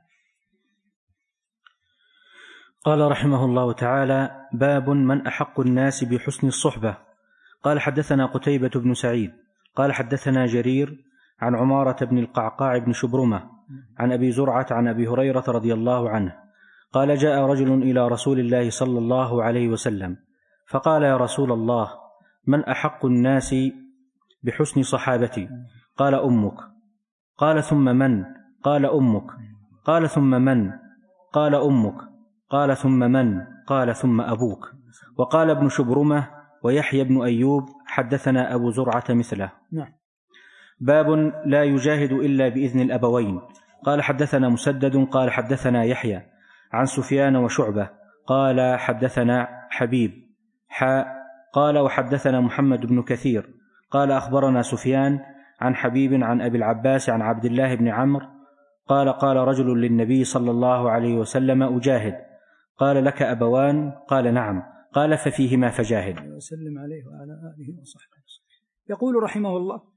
قال رحمه الله تعالى: باب من أحق الناس بحسن الصحبة. قال حدثنا قتيبة بن سعيد قال حدثنا جرير عن عمارة بن القعقاع بن شبرمة عن أبي زرعة عن أبي هريرة رضي الله عنه قال: جاء رجل إلى رسول الله صلى الله عليه وسلم فقال: يا رسول الله، من أحق الناس بحسن صحابتي؟ قال: أمك. قال: ثم من؟ قال: أمك. قال: ثم من؟ قال: أمك. قال: ثم من؟ قال: ثم أبوك. وقال ابن شبرمة ويحيى بن أيوب حدثنا أبو زرعة مثله. باب لا يجاهد إلا بإذن الأبوين. قال حدثنا مسدد قال حدثنا يحيى عن سفيان وشعبة قال حدثنا حبيب قال وحدثنا محمد بن كثير قال أخبرنا سفيان عن حبيب عن أبي العباس عن عبد الله بن عمرو قال: قال رجل للنبي صلى الله عليه وسلم: أجاهد؟ قال: لك أبوان؟ قال: نعم. قال: ففيهما فجاهد. وسلم عليه وعلى آله وصحبه. يقول رحمه الله: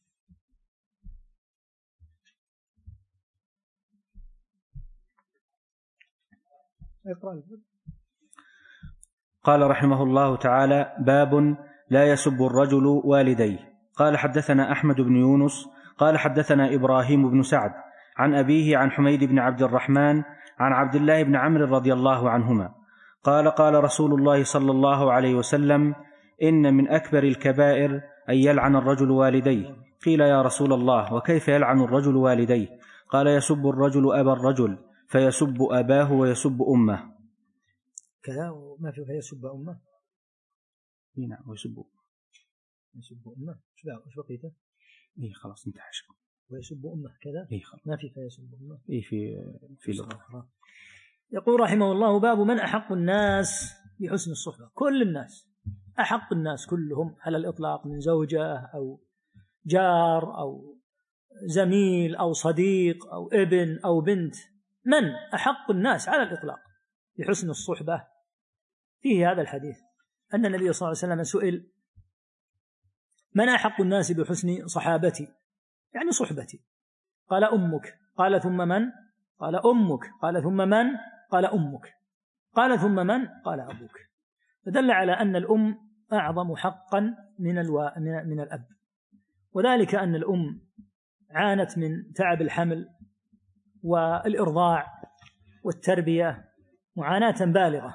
قال رحمه الله تعالى: باب لا يسب الرجل والديه. قال حدثنا أحمد بن يونس قال حدثنا إبراهيم بن سعد عن أبيه عن حميد بن عبد الرحمن عن عبد الله بن عمرو رضي الله عنهما قال: قال رسول الله صلى الله عليه وسلم: إن من أكبر الكبائر أن يلعن الرجل والديه. قيل: يا رسول الله، وكيف يلعن الرجل والديه؟ قال: يسب الرجل أبا الرجل فيسب أباه ويسب أمه. كذا وما في فيسب أمه. نعم، ويسب أمه. ايش بقيته؟ خلاص انتهى. ويسب أمه كذا. خلاص. ما في فيسب أمه. في لغة. يقول رحمه الله: باب من أحق الناس بحسن الصحبة. كل الناس، أحق الناس كلهم على الإطلاق، من زوجة أو جار أو زميل أو صديق أو ابن أو بنت، من أحق الناس على الإطلاق بحسن الصحبة. فيه هذا الحديث أن النبي صلى الله عليه وسلم سئل: من أحق الناس بحسن صحابتي؟ يعني صحبتي. قال أمك، قال ثم من؟ قال أمك، قال ثم من؟ قال أمك، قال ثم من؟ قال أبوك. فدل على أن الأم أعظم حقا من الأب، وذلك أن الأم عانت من تعب الحمل والإرضاع والتربية معاناة بالغة،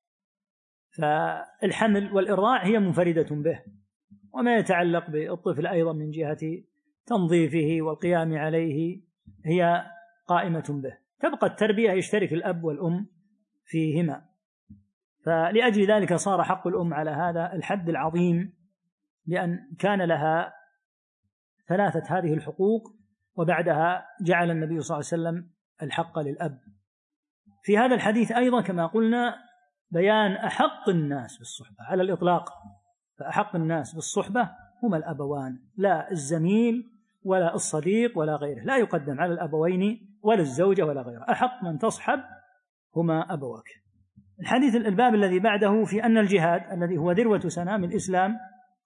فالحمل والإرضاع هي منفردة به، وما يتعلق بالطفل أيضا من جهة تنظيفه والقيام عليه هي قائمة به. تبقى التربية يشترك الأب والأم فيهما، فلأجل ذلك صار حق الأم على هذا الحد العظيم، لأن كان لها ثلاثة هذه الحقوق، وبعدها جعل النبي صلى الله عليه وسلم الحق للأب. في هذا الحديث أيضا كما قلنا بيان أحق الناس بالصحبة على الإطلاق، فأحق الناس بالصحبة هما الأبوان، لا الزميل ولا الصديق ولا غيره، لا يقدم على الأبوين ولا الزوجة ولا غيره، أحق من تصحب هما أبواك. الحديث الباب الذي بعده في أن الجهاد الذي هو ذروة سنام الإسلام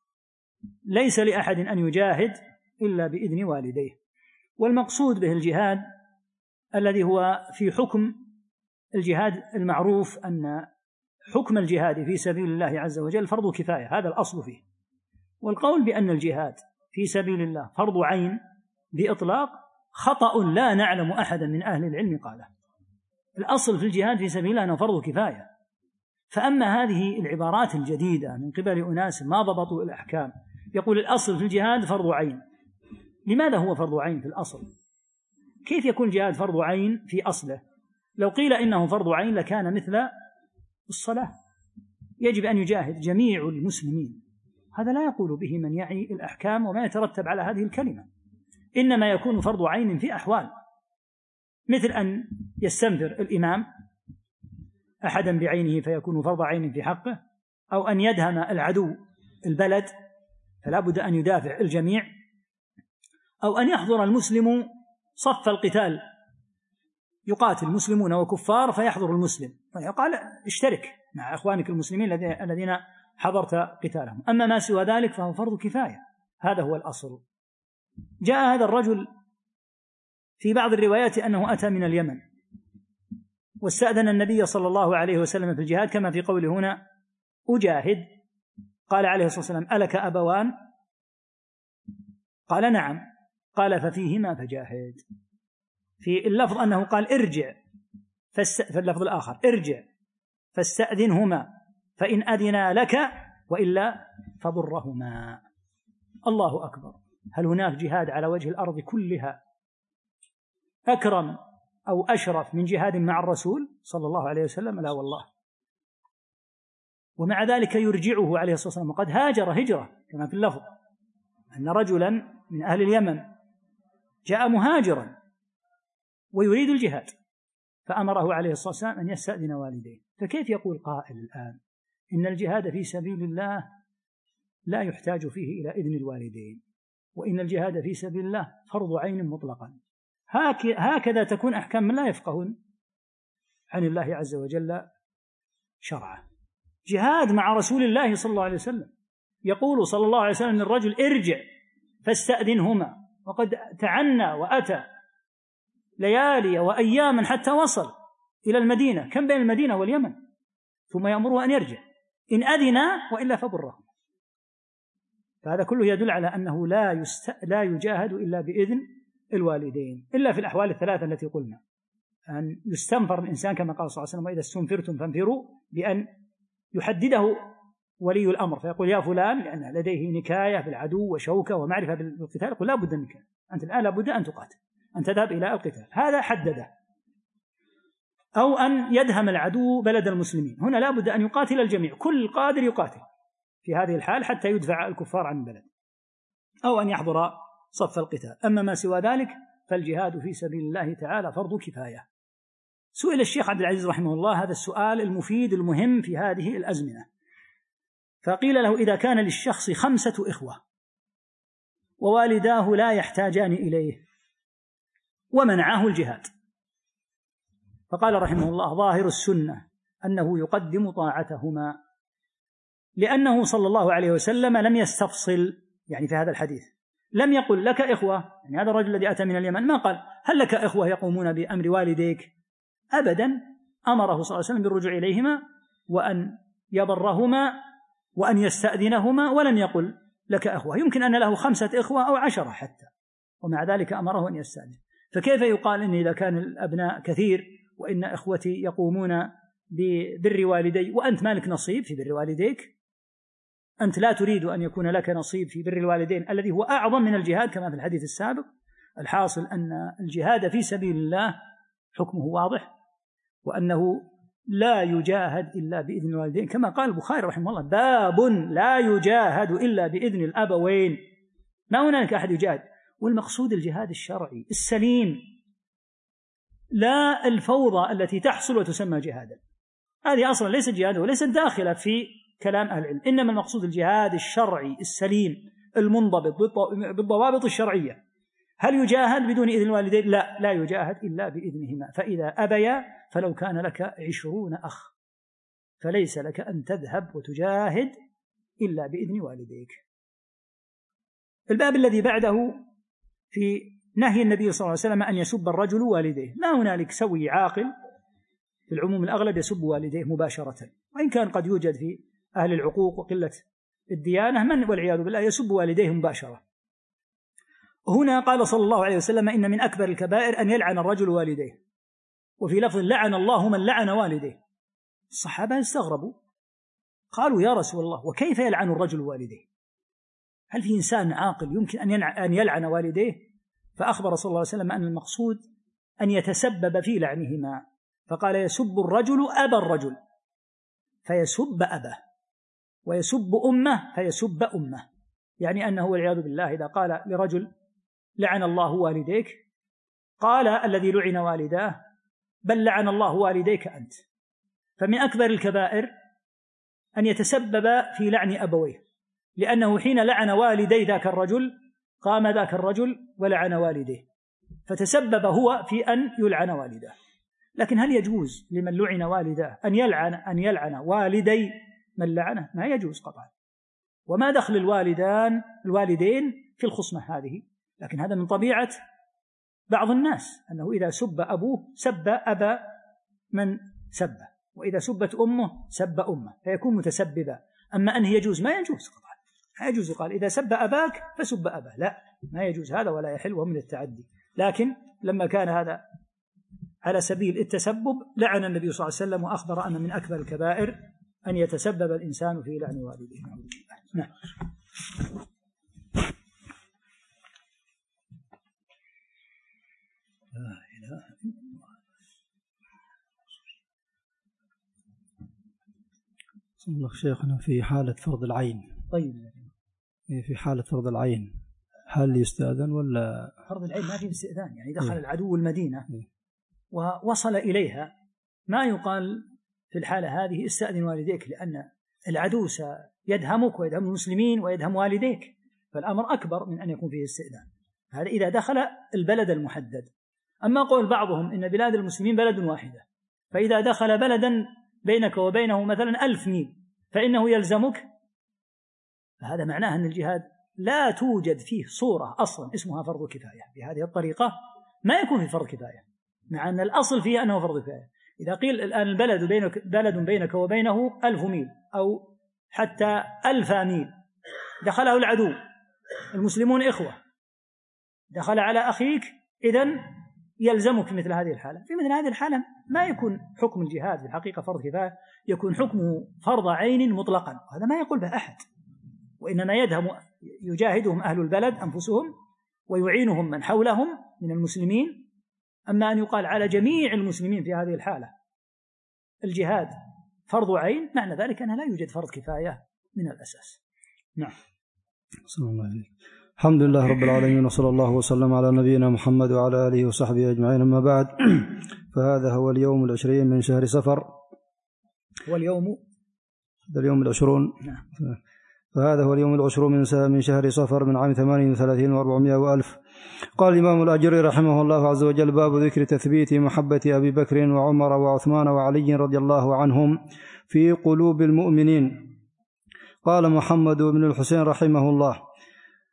ليس لأحد أن يجاهد إلا بإذن والديه، والمقصود به الجهاد الذي هو في حكم الجهاد المعروف أن حكم الجهاد في سبيل الله عز وجل فرض كفاية، هذا الأصل فيه. والقول بأن الجهاد في سبيل الله فرض عين بإطلاق خطأ لا نعلم أحدا من أهل العلم قاله. الأصل في الجهاد في سبيل الله أنه فرض كفاية. فأما هذه العبارات الجديدة من قبل أناس ما ضبطوا الأحكام يقول الأصل في الجهاد فرض عين، لماذا هو فرض عين في الأصل؟ كيف يكون الجهاد فرض عين في أصله؟ لو قيل إنه فرض عين لكان مثل الصلاة، يجب أن يجاهد جميع المسلمين، هذا لا يقول به من يعي الأحكام وما يترتب على هذه الكلمة، إنما يكون فرض عين في أحوال، مثل أن يستنفر الإمام أحدا بعينه فيكون فرض عين في حقه، أو أن يدهم العدو البلد فلا بد أن يدافع الجميع، أو أن يحضر المسلم صف القتال يقاتل مسلمون وكفار فيحضر المسلم فيقال اشترك مع إخوانك المسلمين الذين حضرت قتالهم. أما ما سوى ذلك فهو فرض كفاية، هذا هو الأصل. جاء هذا الرجل في بعض الروايات أنه أتى من اليمن واستأذن النبي صلى الله عليه وسلم في الجهاد كما في قوله هنا أجاهد، قال عليه الصلاة والسلام ألك أبوان؟ قال نعم، قال ففيهما فجاهد. في اللفظ أنه قال ارجع، في اللفظ الآخر ارجع فاستأذنهما فإن أذنا لك وإلا فضرهما. الله أكبر، هل هناك جهاد على وجه الأرض كلها أكرم أو أشرف من جهاد مع الرسول صلى الله عليه وسلم؟ لا والله. ومع ذلك يرجعه عليه الصلاة والسلام، وقد هاجر هجرة كما في اللفظ أن رجلا من أهل اليمن جاء مهاجرا ويريد الجهاد فأمره عليه الصلاة والسلام أن يستأذن والديه. فكيف يقول قائل الآن إن الجهاد في سبيل الله لا يحتاج فيه إلى إذن الوالدين، وإن الجهاد في سبيل الله فرض عين مطلقا؟ هكذا تكون أحكام من لا يفقهون عن الله عز وجل شرعا. جهاد مع رسول الله صلى الله عليه وسلم، يقول صلى الله عليه وسلم للرجل ارجع فاستأذنهما، وقد تعنى وأتى ليالي وأياما حتى وصل إلى المدينة، كم بين المدينة واليمن، ثم يأمره أن يرجع إن أذنا وإلا فبره. فهذا كله يدل على أنه لا يجاهد إلا بإذن الوالدين، إلا في الأحوال الثلاثة التي قلنا، أن يستنفر الإنسان كما قال صلى الله عليه وسلم وإذا استنفرتم فانفروا، بأن يحدده ولي الأمر فيقول يا فلان، لأن لديه نكاية بالعدو وشوكة ومعرفة بالقتال، يقول لا بد منك أنت الآن لا بد أن تقاتل، أن تذهب إلى القتال، هذا حدده. أو أن يدهم العدو بلد المسلمين، هنا لا بد أن يقاتل الجميع، كل قادر يقاتل في هذه الحال حتى يدفع الكفار عن البلد، أو أن يحضر صف القتال. أما ما سوى ذلك فالجهاد في سبيل الله تعالى فرض كفاية. سئل الشيخ عبد العزيز رحمه الله هذا السؤال المفيد المهم في هذه الأزمنة، فقيل له إذا كان للشخص 5 إخوة ووالداه لا يحتاجان إليه ومنعه الجهاد، فقال رحمه الله ظاهر السنة أنه يقدم طاعتهما، لأنه صلى الله عليه وسلم لم يستفصل يعني في هذا الحديث لم يقل لك إخوة، يعني هذا الرجل الذي أتى من اليمن ما قال هل لك إخوة يقومون بأمر والديك؟ أبدا، أمره صلى الله عليه وسلم بالرجوع إليهما وأن يبرهما وأن يستأذنهما، ولم يقل لك إخوة. يمكن أن له 5 إخوة أو 10 حتى، ومع ذلك أمره أن يستأذن. فكيف يقال إن إذا كان الأبناء كثير وإن إخوتي يقومون ببر والدي وأنت مالك نصيب في بر والديك؟ أنت لا تريد أن يكون لك نصيب في بر الوالدين الذي هو أعظم من الجهاد كما في الحديث السابق. الحاصل أن الجهاد في سبيل الله حكمه واضح، وأنه لا يجاهد إلا بإذن الوالدين، كما قال البخاري رحمه الله: باب لا يجاهد إلا بإذن الأبوين. ما هناك أحد يجاهد، والمقصود الجهاد الشرعي السليم، لا الفوضى التي تحصل وتسمى جهادا. هذه أصلا ليست جهادا وليست داخلة في كلام أهل العلم، إنما المقصود الجهاد الشرعي السليم المنضبط بالضوابط الشرعية. هل يجاهد بدون إذن الوالدين؟ لا، لا يجاهد إلا بإذنهما. فإذا أبيا فلو كان لك 20 أخ فليس لك أن تذهب وتجاهد إلا بإذن والديك. الباب الذي بعده في نهي النبي صلى الله عليه وسلم أن يسب الرجل والديه. ما هنالك سوي عاقل في العموم الأغلب يسب والديه مباشرة، وإن كان قد يوجد في أهل العقوق وقلة الديانة من والعياذ بالله يسب والديه مباشرة. هنا قال صلى الله عليه وسلم: إن من أكبر الكبائر أن يلعن الرجل والديه، وفي لفظ: لعن الله من لعن والديه. الصحابة استغربوا، قالوا: يا رسول الله، وكيف يلعن الرجل والديه؟ هل في إنسان عاقل يمكن أن يلعن والديه؟ فأخبر صلى الله عليه وسلم أن المقصود أن يتسبب في لعنهما، فقال: يسب الرجل أبا الرجل فيسب أباه، ويسب أمه فيسب أمه. يعني أنه والعياذ بالله إذا قال لرجل: لعن الله والديك، قال الذي لعن والداه: بل لعن الله والديك أنت. فمن أكبر الكبائر أن يتسبب في لعن أبويه، لأنه حين لعن والدي ذاك الرجل قام ذاك الرجل ولعن والديه، فتسبب هو في أن يلعن والده. لكن هل يجوز لمن لعن والداه أن يلعن والدي من لعنه؟ ما يجوز قطعا. وما دخل الوالدين في الخصمة هذه؟ لكن هذا من طبيعة بعض الناس، أنه إذا سب أبوه سب أبا من سبه، وإذا سبت أمه سب أمه، فيكون متسببا. أما أنه يجوز، ما يجوز قطعا. لا يجوز قال إذا سب أباك فسب أباه، لا، ما يجوز هذا ولا يحل، ومن التعدي. لكن لما كان هذا على سبيل التسبب لعن النبي صلى الله عليه وسلم، وأخبر أن من أكبر الكبائر أن يتسبب الإنسان في لعن والديه. نعم. لا إله إلا الله. صلى الله شيخنا في حالة فرض العين. طيب، في حالة فرض العين هل يستأذن ولا؟ فرض العين ما فيه استئذان، يعني دخل العدو المدينة ووصل إليها، ما يقال في الحالة هذه استأذن والديك، لأن العدو سيدهمك ويدهم المسلمين ويدهم والديك، فالأمر أكبر من أن يكون فيه استئذان. هذا إذا دخل البلد المحدد. أما قول بعضهم إن بلاد المسلمين بلد واحدة، فإذا دخل بلدا بينك وبينه مثلا 1000 ميل فإنه يلزمك، فهذا معناه أن الجهاد لا توجد فيه صورة أصلا اسمها فرض كفاية. بهذه الطريقة ما يكون في فرض كفاية، مع أن الأصل فيه أنه فرض كفاية. إذا قيل الآن البلد بلد بينك وبينه 1000 ميل أو حتى 1000 ميل، دخله العدو، المسلمون إخوة، دخل على أخيك، إذن يلزمك في مثل هذه الحالة. في مثل هذه الحالة ما يكون حكم الجهاد في الحقيقة فرض كفاية، يكون حكمه فرض عين مطلقا، وهذا ما يقول به أحد، وإنما يجاهدهم أهل البلد أنفسهم ويعينهم من حولهم من المسلمين. أما أن يقال على جميع المسلمين في هذه الحالة الجهاد فرض عين، معنى ذلك أنه لا يوجد فرض كفاية من الأساس. نعم. صلى الله عليه. الحمد لله رب العالمين، وصلى الله وسلم على نبينا محمد وعلى آله وصحبه أجمعين. أما بعد، فهذا هو اليوم 20 من شهر صفر، هو اليوم 20. فهذا هو اليوم 20 من شهر صفر من عام 38 و400 وألف. قال الإمام الأجري رحمه الله عز وجل: باب ذكر تثبيت محبة أبي بكر وعمر وعثمان وعلي رضي الله عنهم في قلوب المؤمنين. قال محمد بن الحسين رحمه الله: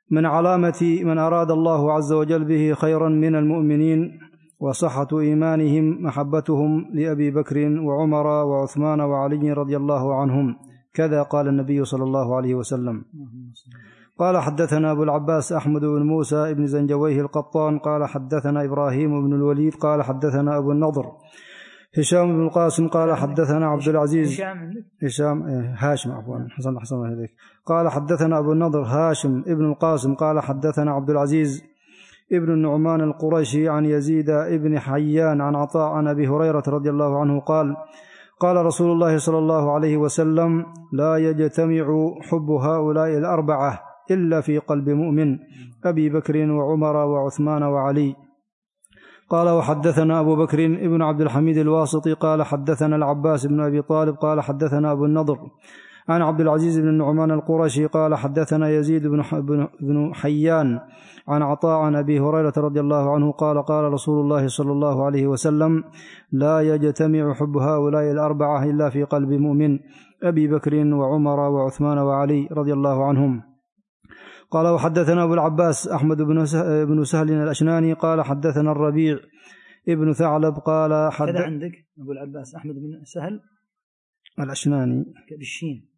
من علامة من أراد الله عز وجل به خيرا من المؤمنين وصحة إيمانهم محبتهم لأبي بكر وعمر وعثمان وعلي رضي الله عنهم، كذا قال النبي صلى الله عليه وسلم. قال حدثنا أبو العباس أحمد بن موسى بن زنجويه القطان قال حدثنا إبراهيم بن الوليد قال حدثنا أبو النضر هشام بن القاسم قال حدثنا عبد العزيز هاشم عفوا حسن هذيك قال حدثنا أبو النضر هاشم ابن القاسم قال حدثنا عبد العزيز ابن النعمان القرشي عن يزيد ابن حيان عن عطاء عن أبي هريرة رضي الله عنه قال قال رسول الله صلى الله عليه وسلم لا يجتمع حب هؤلاء الأربعة إلا في قلب مؤمن، أبي بكر وعمر وعثمان وعلي. قال وحدثنا أبو بكر ابن عبد الحميد الواسطي قال حدثنا العباس بن أبي طالب قال حدثنا أبو النضر عن عبد العزيز بن النعمان القرشي قال حدثنا يزيد بن حيان عن عطاء عن أبي هريرة رضي الله عنه قال قال رسول الله صلى الله عليه وسلم لا يجتمع حب هؤلاء الأربعة إلا في قلب مؤمن، أبي بكر وعمر وعثمان وعلي رضي الله عنهم. قال وحدثنا أبو العباس أحمد بن سهل الأشناني قال حدثنا الربيع ابن ثعلب قال كذا عندك أبو العباس أحمد بن سهل الأشناني بالشين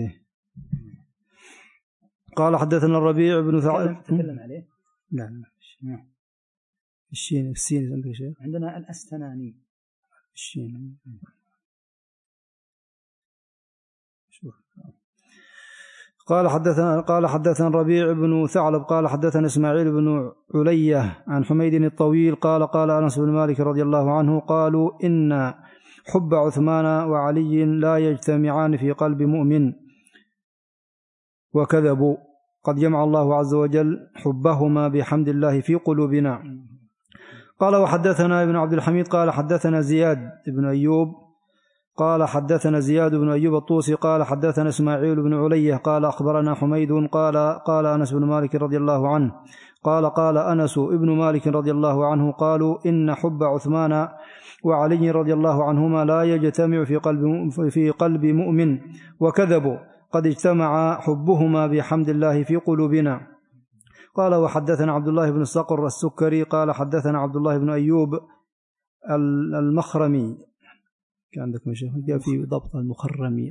قال حدثنا الربيع بن ثعلب تكلم عليه لا الشين عندك شيء عندنا الأستناني الشين شوف قال حدثنا الربيع بن ثعلب قال حدثنا إسماعيل بن علية عن حميد الطويل قال أنس بن مالك رضي الله عنه قالوا إن حب عثمان وعلي لا يجتمعان في قلب مؤمن، وكذبوا، قد جمع الله عز وجل حبهما بحمد الله في قلوبنا. قال وحدثنا ابن عبد الحميد قال حدثنا زياد بن أيوب قال حدثنا زياد بن أيوب الطوسي قال حدثنا إسماعيل بن علية قال أخبرنا حميد قال أنس بن مالك رضي الله عنه قال أنس ابن مالك رضي الله عنه قالوا إن حب عثمان وعلي رضي الله عنهما لا يجتمع في قلب مؤمن، وكذبوا، قد اجتمع حبهما بحمد الله في قلوبنا. قال وحدثنا عبد الله بن الصقر السكري قال حدثنا عبد الله بن أيوب المخرمي، كان عندك مشاهد جاء في ضبط المخرمي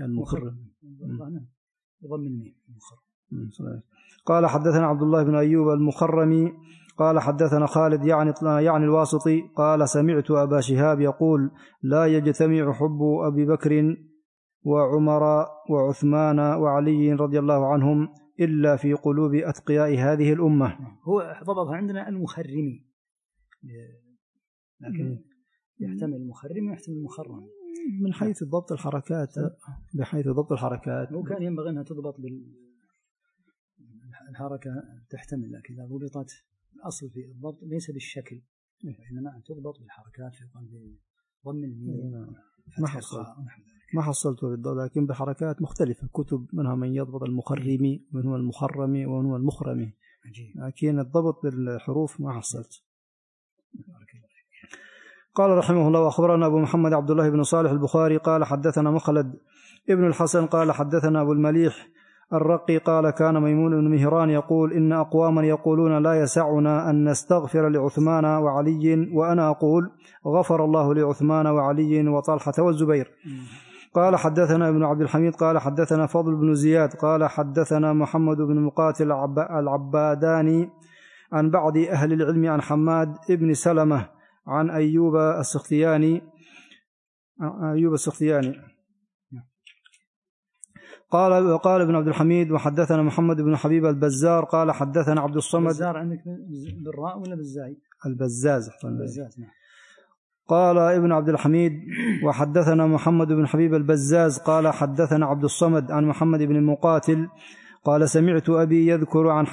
قال حدثنا عبد الله بن أيوب المخرمي قال حدثنا خالد يعني الواسطي قال سمعت أبا شهاب يقول لا يجتمع حب أبي بكر وعمر وعثمان وعلي رضي الله عنهم إلا في قلوب أتقياء هذه الأمة. هو ضبطها عندنا المخرمي، لكن يحتمل المخرم ويحتمل المخرم من حيث ضبط الحركات، بحيث ضبط الحركات وكان ينبغي أنها تضبط بالحركة تحتمل، لكن إذا ضبطت الأصل في الضبط ليس بالشكل، إنما تضبط بالحركات في قلب ضم الميم. ما حصلت بالضبط، لكن بحركات مختلفة، كتب منها من يضبط المخرمي ومنها المخرمي ومنها المخرمي، لكن الضبط بالحروف ما حصلت. قال رحمه الله وأخبرنا أبو محمد عبد الله بن صالح البخاري قال حدثنا مخلد ابن الحسن قال حدثنا أبو المليح الرقي قال كان ميمون بن مهران يقول إن أقواما يقولون لا يسعنا أن نستغفر لعثمان وعلي، وأنا أقول غفر الله لعثمان وعلي وطلحة والزبير. قال حدثنا ابن عبد الحميد قال حدثنا فضل بن زياد قال حدثنا محمد بن مقاتل العباداني عن بعض أهل العلم عن حماد ابن سلمة عن أيوب السختياني قال ابن عبد الحميد وحدثنا محمد بن حبيب البزار قال حدثنا عبد الصمد. البزار عندك بالراء ولا بالزاي؟ البزاز. قال ابن عبد الحميد وحدثنا محمد بن حبيب البزاز قال حدثنا عبد الصمد عن محمد بن مقاتل قال سمعت أبي يذكر عن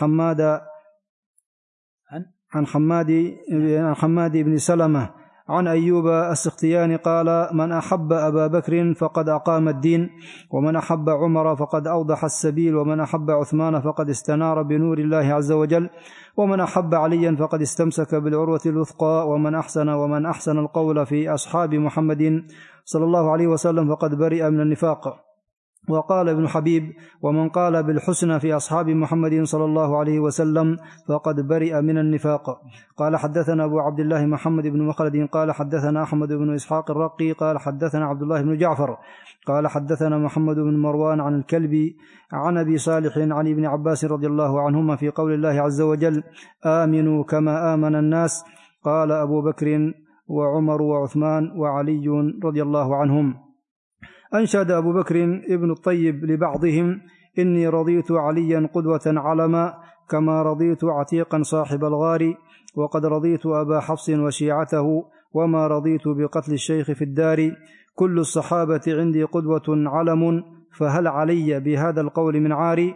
حماد بن سلمة عن أيوب السختياني قال من أحب أبا بكر فقد أقام الدين، ومن أحب عمر فقد أوضح السبيل، ومن أحب عثمان فقد استنار بنور الله عز وجل، ومن أحب عليا فقد استمسك بالعروة الوثقى، ومن أحسن القول في أصحاب محمد صلى الله عليه وسلم فقد برئ من النفاق. وقال ابن حبيب: ومن قال بالحسنى في أصحاب محمد صلى الله عليه وسلم فقد برئ من النفاق. قال حدثنا أبو عبد الله محمد بن مخلد قال حدثنا أحمد بن إسحاق الرقي قال حدثنا عبد الله بن جعفر قال حدثنا محمد بن مروان عن الكلبي عن أبي صالح عن ابن عباس رضي الله عنهما في قول الله عز وجل: آمنوا كما آمن الناس. قال أبو بكر وعمر وعثمان وعلي رضي الله عنهم. أنشد أبو بكر ابن الطيب لبعضهم: إني رضيت عليا قدوة علما كما رضيت عتيقا صاحب الغار، وقد رضيت أبا حفص وشيعته، وما رضيت بقتل الشيخ في الدار. كل الصحابة عندي قدوة علم، فهل علي بهذا القول من عار؟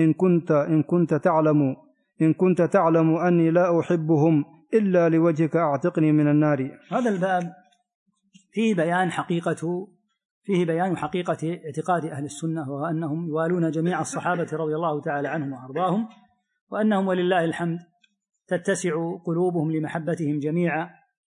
إن كنت تعلم أني لا أحبهم إلا لوجهك أعتقني من النار. هذا الباب فيه بيان حقيقة اعتقاد أهل السنة، وأنهم يوالون جميع الصحابة رضي الله تعالى عنهم وأرضاهم، وأنهم ولله الحمد تتسع قلوبهم لمحبتهم جميعا.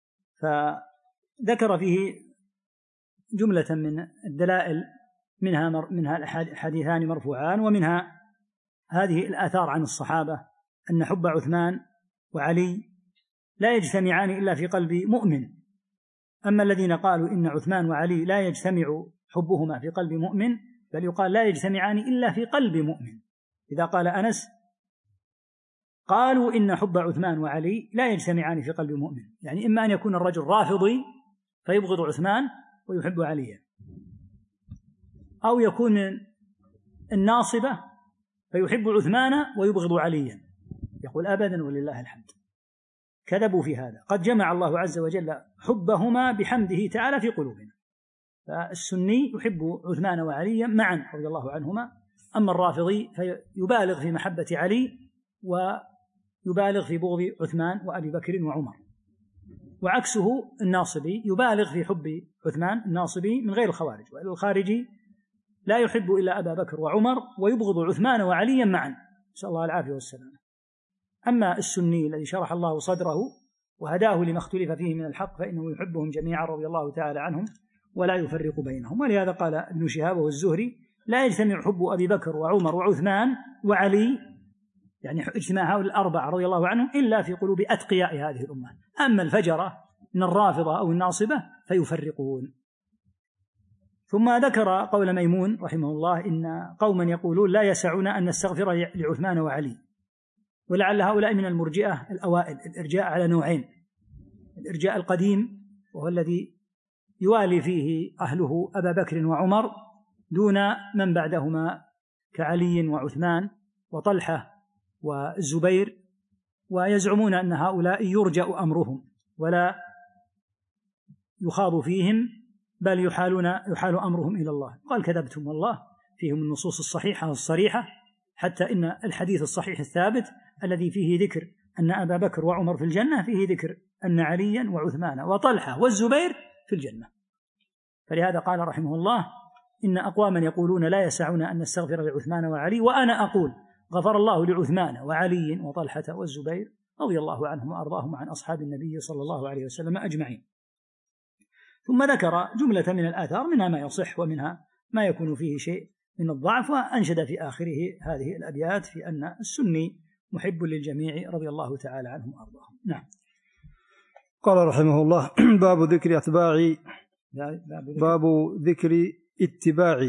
فذكر فيه جملة من الدلائل، منها الحديثان مرفوعان، ومنها هذه الآثار عن الصحابة أن حب عثمان وعلي لا يجتمعان إلا في قلب مؤمن. أما الذين قالوا إن عثمان وعلي لا يجتمع حبهما في قلب مؤمن، بل يقال لا يجتمعان إلا في قلب مؤمن. إذا قال أنس: قالوا إن حب عثمان وعلي لا يجتمعان في قلب مؤمن، يعني إما أن يكون الرجل رافضي فيبغض عثمان ويحب عليا، أو يكون الناصبة فيحب عثمان ويبغض عليا. يقول: أبدا ولله الحمد، كذبوا في هذا. قد جمع الله عز وجل حبهما بحمده تعالى في قلوبنا. فالسني يحب عثمان وعليا معا رضي الله عنهما، أما الرافضي فيبالغ في محبة علي ويبالغ في بغض عثمان وأبي بكر وعمر. وعكسه الناصبي يبالغ في حب عثمان، الناصبي من غير الخوارج، والخارجي لا يحب إلا أبا بكر وعمر ويبغض عثمان وعليا معا، نسأل الله العافية والسلامة. أما السني الذي شرح الله صدره وهداه لما اختلف فيه من الحق فإنه يحبهم جميعا رضي الله تعالى عنهم ولا يفرق بينهم. ولهذا قال ابن شهاب والزهري: لا يجتمع حب أبي بكر وعمر وعثمان وعلي، يعني اجتماع هؤلاء الأربعة رضي الله عنهم، إلا في قلوب أتقياء هذه الأمة. أما الفجرة من الرافضة أو الناصبة فيفرقون. ثم ذكر قول ميمون رحمه الله: إن قوما يقولون لا يسعنا أن نستغفر لعثمان وعلي. ولعل هؤلاء من المرجئة الأوائل. الإرجاء على نوعين: الإرجاء القديم وهو الذي يوالي فيه أهله أبا بكر وعمر دون من بعدهما كعلي وعثمان وطلحة والزبير، ويزعمون أن هؤلاء يرجأ أمرهم ولا يخاض فيهم، بل يحال أمرهم إلى الله. قال: كذبتم والله، فيهم النصوص الصحيحة الصريحة، حتى إن الحديث الصحيح الثابت الذي فيه ذكر أن أبا بكر وعمر في الجنة فيه ذكر أن عليا وعثمان وطلحة والزبير في الجنة. فلهذا قال رحمه الله: إن أقواما يقولون لا يسعنا أن نستغفر لعثمان وعلي، وأنا أقول غفر الله لعثمان وعلي وطلحة والزبير رضي الله عنهم وأرضاهم عن أصحاب النبي صلى الله عليه وسلم أجمعين. ثم ذكر جملة من الآثار، منها ما يصح ومنها ما يكون فيه شيء من الضعف، وأنشد في آخره هذه الأبيات في أن السني محب للجميع رضي الله تعالى عنهم وأرضاهم. نعم. قال رحمه الله: باب ذكر اتباع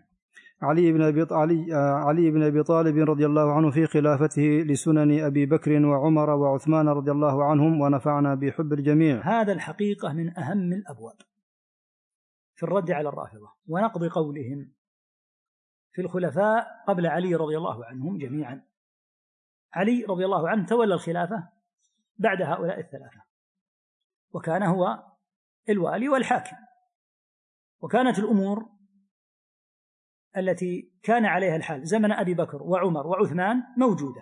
علي بن أبي طالب رضي الله عنه في خلافته لسنن أبي بكر وعمر وعثمان رضي الله عنهم، ونفعنا بحب الجميع. هذا الحقيقة من أهم الأبواب في الرد على الرافضة ونقض قولهم في الخلفاء قبل علي رضي الله عنهم جميعا. علي رضي الله عنه تولى الخلافة بعد هؤلاء الثلاثة، وكان هو الوالي والحاكم، وكانت الأمور التي كان عليها الحال زمن أبي بكر وعمر وعثمان موجودة،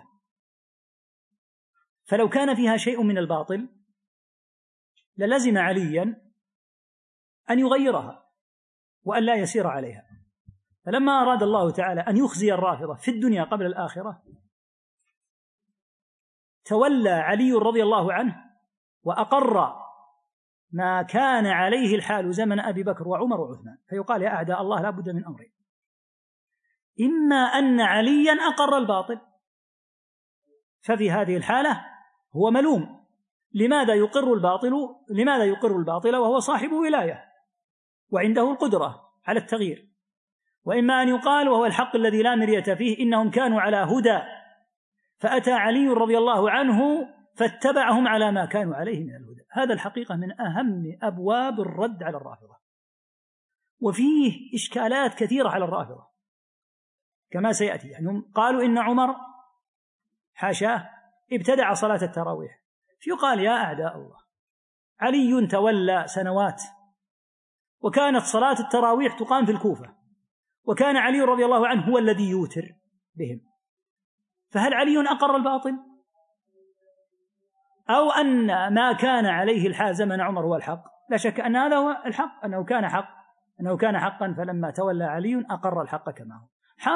فلو كان فيها شيء من الباطل للزم عليا أن يغيرها وأن لا يسير عليها. فلما أراد الله تعالى أن يخزي الرافضة في الدنيا قبل الآخرة تولى علي رضي الله عنه وأقر ما كان عليه الحال زمن أبي بكر وعمر وعثمان. فيقال: يا أعداء الله لا بد من أمرين: إما أن عليا أقر الباطل، ففي هذه الحالة هو ملوم. لماذا يقر الباطل وهو صاحب ولاية وعنده القدرة على التغيير؟ وإما أن يقال وهو الحق الذي لا مرية فيه إنهم كانوا على هدى فأتى علي رضي الله عنه فاتبعهم على ما كانوا عليه من الهدى. هذا الحقيقة من أهم أبواب الرد على الرافضة، وفيه إشكالات كثيرة على الرافضة كما سيأتي. يعني قالوا إن عمر حاشاه ابتدع صلاة التراويح، فيقال يا أعداء الله علي تولى سنوات وكانت صلاة التراويح تقام في الكوفة وكان علي رضي الله عنه هو الذي يوتر بهم، فهل علي أقر الباطل أو أن ما كان عليه الحال زمن عمر هو الحق؟ لا شك أن هذا هو الحق، أنه كان حقا، فلما تولى علي أقر الحق كما هو.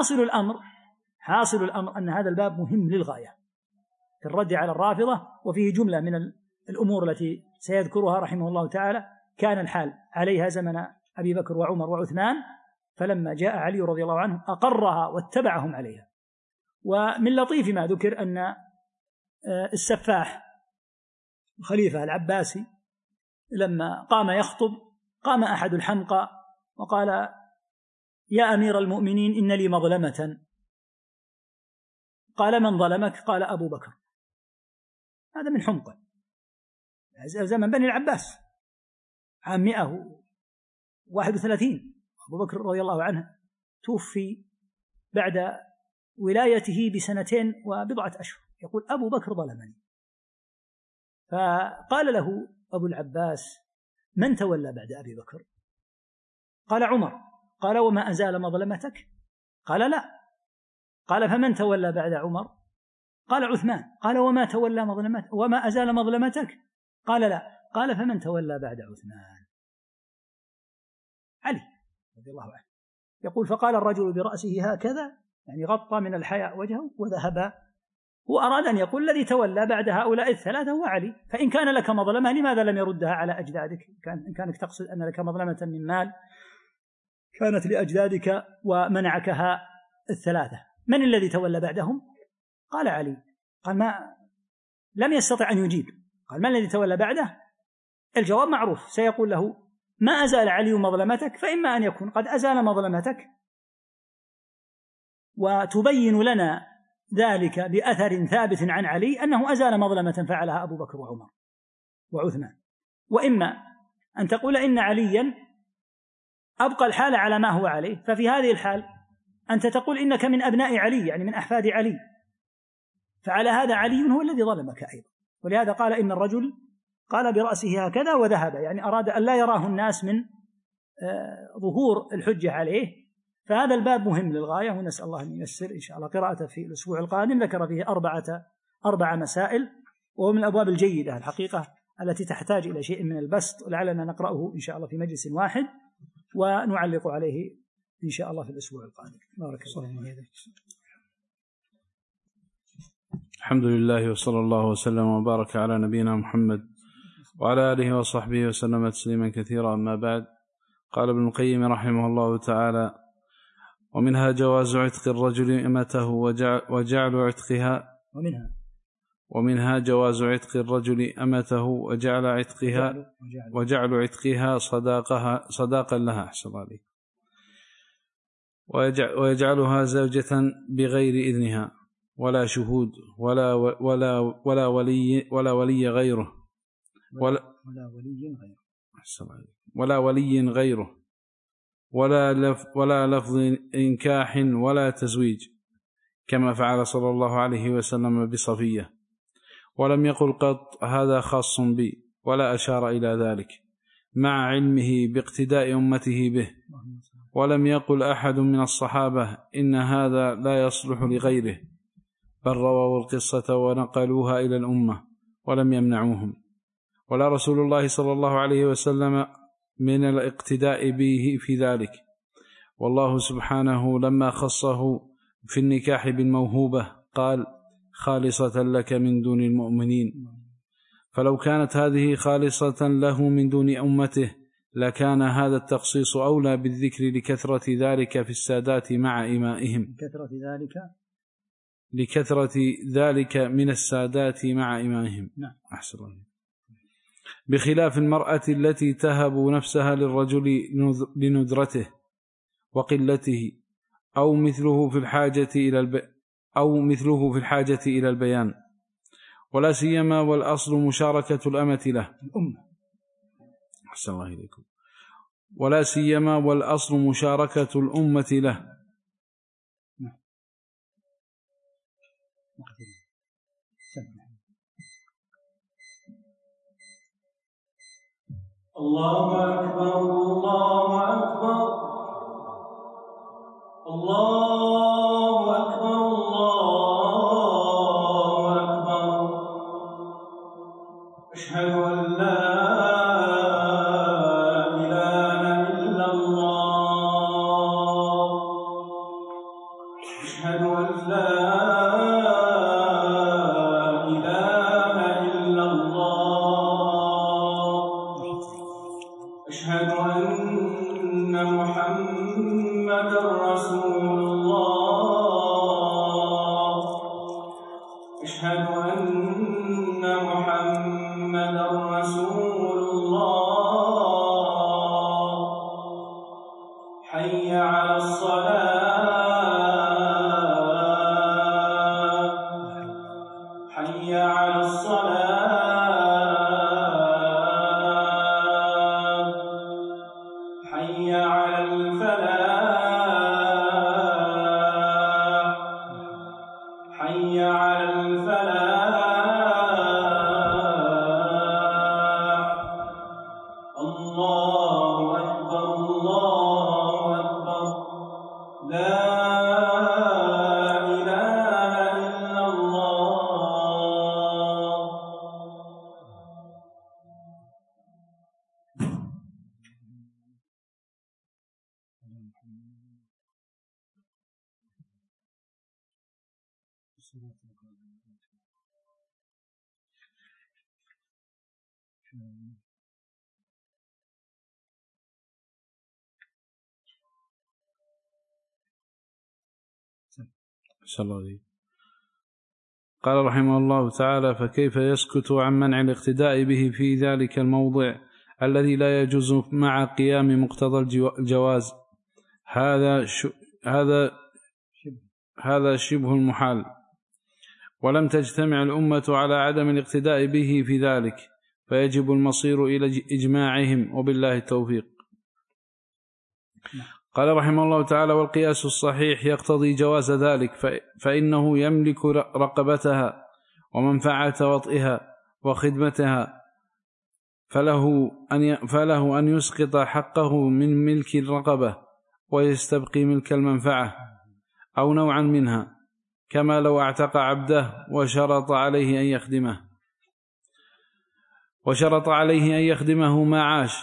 حاصل الأمر أن هذا الباب مهم للغاية في الرد على الرافضة، وفيه جملة من الأمور التي سيذكرها رحمه الله تعالى كان الحال عليها زمن أبي بكر وعمر وعثمان، فلما جاء علي رضي الله عنه أقرها واتبعهم عليها. ومن لطيف ما ذكر أن السفاح الخليفة العباسي لما قام يخطب قام أحد الحمقى وقال يا أمير المؤمنين إن لي مظلمة. قال من ظلمك؟ قال أبو بكر. هذا من حمقى زمن بني العباس عام 131. أبو بكر رضي الله عنه توفي بعد ولايته بسنتين وبضعة أشهر، يقول أبو بكر ظلمني. فقال له أبو العباس من تولى بعد أبي بكر؟ قال عمر. قال وما أزال مظلمتك؟ قال لا. قال فمن تولى بعد عمر؟ قال عثمان. قال وما تولى مظلمتك وما أزال مظلمتك؟ قال لا. قال فمن تولى بعد عثمان؟ علي رضي الله عنه. يقول فقال الرجل برأسه هكذا، يعني غطى من الحياء وجهه وذهب. هو أراد أن يقول الذي تولى بعد هؤلاء الثلاثة هو علي، فإن كان لك مظلمة لماذا لم يردها على أجدادك؟ إن كانك تقصد أن لك مظلمة من مال كانت لأجدادك ومنعكها الثلاثة، من الذي تولى بعدهم؟ قال علي. قال ما لم يستطع أن يجيب. قال ما الذي تولى بعده؟ الجواب معروف، سيقول له ما أزال علي مظلمتك، فإما أن يكون قد أزال مظلمتك وتبين لنا ذلك بأثر ثابت عن علي أنه أزال مظلمة فعلها أبو بكر وعمر وعثمان، وإما أن تقول إن عليا أبقى الحال على ما هو عليه، ففي هذه الحال أنت تقول إنك من أبناء علي، يعني من أحفاد علي، فعلى هذا علي هو الذي ظلمك أيضا. ولهذا قال إن الرجل قال برأسه هكذا وذهب، يعني أراد أن لا يراه الناس من ظهور الحجة عليه. فهذا الباب مهم للغاية، ونسأل الله أن ييسر إن شاء الله قراءته في الأسبوع القادم. ذكر فيه 4 مسائل، وهو من الأبواب الجيدة الحقيقة التي تحتاج إلى شيء من البسط، ولعلنا نقرأه إن شاء الله في مجلس واحد ونعلق عليه إن شاء الله في الأسبوع القادم. بارك الله فيك. الحمد لله وصلى الله وسلم وبارك على نبينا محمد وعلى آله وصحبه وسلم تسليما كثيرا. أما بعد، قال ابن القيم رحمه الله تعالى: ومنها جواز عتق الرجل أمته وجعل عتقها ومنها جواز عتق الرجل أمته وجعل عتقها صداقا لها، أحسن عليك، ويجعلها زوجة بغير إذنها ولا شهود ولا ولي غيره ولا لفظ إنكاح ولا تزويج، كما فعل صلى الله عليه وسلم بصفية، ولم يقل قط هذا خاص بي، ولا أشار إلى ذلك مع علمه باقتداء أمته به. ولم يقل أحد من الصحابة إن هذا لا يصلح لغيره، بل رووا القصة ونقلوها إلى الأمة ولم يمنعوهم. ولا رسول الله صلى الله عليه وسلم من الاقتداء به في ذلك. والله سبحانه لما خصه في النكاح بالموهوبة قال: خالصة لك من دون المؤمنين. فلو كانت هذه خالصة له من دون أمته لكان هذا التخصيص أولى بالذكر لكثرة ذلك في السادات مع إمائهم، لكثرة ذلك من السادات مع إمائهم. أحسن الله. بخلاف المرأة التي تهب نفسها للرجل لندرته وقلته أو مثله في الحاجة إلى البيان، ولا سيما والأصل مشاركة الأمة له. أحسن الله إليكم. ولا سيما والأصل مشاركة الأمة له. الله أكبر الله أكبر الله أكبر الله أكبر. أشهد أن لا إله إلا الله. أشهد أن لا إله إلا الله. أشهد أن محمدا رسول الله. أشهد أن محمدا رسول الله. حي على الصلاة. حي على الصلاة. حي على الفلاح. حي على الفلاح. الله أكبر الله أكبر. لا إله إلا الله. قال رحمه الله تعالى: فكيف يسكت عن منع الاقتداء به في ذلك الموضع الذي لا يجوز مع قيام مقتضى الجواز؟ هذا شبه المحال، ولم تجتمع الأمة على عدم الاقتداء به في ذلك، فيجب المصير إلى إجماعهم، وبالله التوفيق. قال رحمه الله تعالى: والقياس الصحيح يقتضي جواز ذلك، فإنه يملك رقبتها ومنفعة وطئها وخدمتها، فله أن يسقط حقه من ملك الرقبة ويستبقي ملك المنفعة أو نوعا منها، كما لو اعتق عبده وشرط عليه أن يخدمه ما عاش،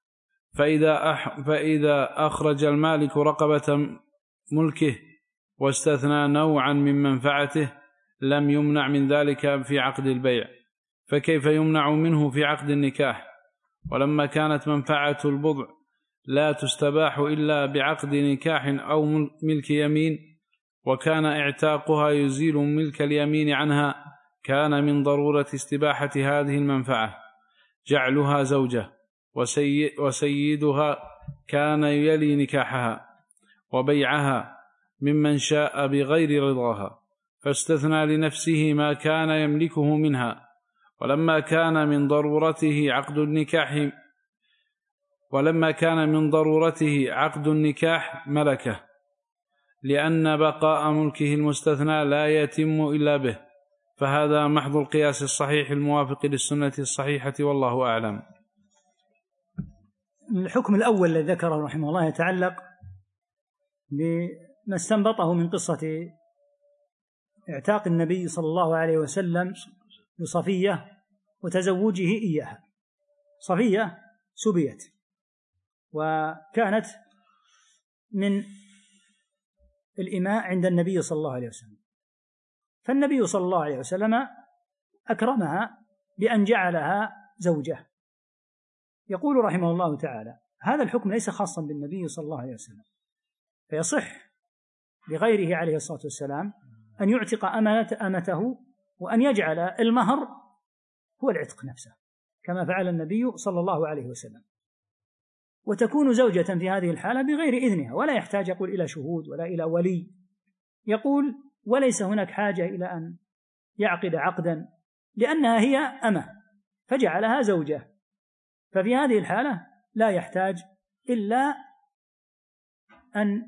فإذا أخرج المالك رقبة ملكه واستثنى نوعا من منفعته لم يمنع من ذلك في عقد البيع، فكيف يمنع منه في عقد النكاح؟ ولما كانت منفعة البضع لا تستباح إلا بعقد نكاح أو ملك يمين، وكان اعتاقها يزيل ملك اليمين عنها، كان من ضرورة استباحة هذه المنفعة جعلها زوجة، وسيدها كان يلي نكاحها وبيعها ممن شاء بغير رضاها، فاستثنى لنفسه ما كان يملكه منها. ولما كان من ضرورته عقد النكاح ملكه، لأن بقاء ملكه المستثنى لا يتم إلا به، فهذا محض القياس الصحيح الموافق للسنة الصحيحة، والله أعلم. الحكم الأول الذي ذكره رحمه الله يتعلق بما استنبطه من قصة اعتاق النبي صلى الله عليه وسلم لصفية وتزوجه إياها. صفية سبيت وكانت من الإماء عند النبي صلى الله عليه وسلم، فالنبي صلى الله عليه وسلم أكرمها بأن جعلها زوجة. يقول رحمه الله تعالى: هذا الحكم ليس خاصا بالنبي صلى الله عليه وسلم، فيصح لغيره عليه الصلاة والسلام أن يعتق أمته وأن يجعل المهر هو العتق نفسه كما فعل النبي صلى الله عليه وسلم، وتكون زوجة في هذه الحالة بغير إذنها، ولا يحتاج يقول إلى شهود ولا إلى ولي، يقول وليس هناك حاجة إلى أن يعقد عقدا لأنها هي أمة فجعلها زوجة، ففي هذه الحالة لا يحتاج إلا أن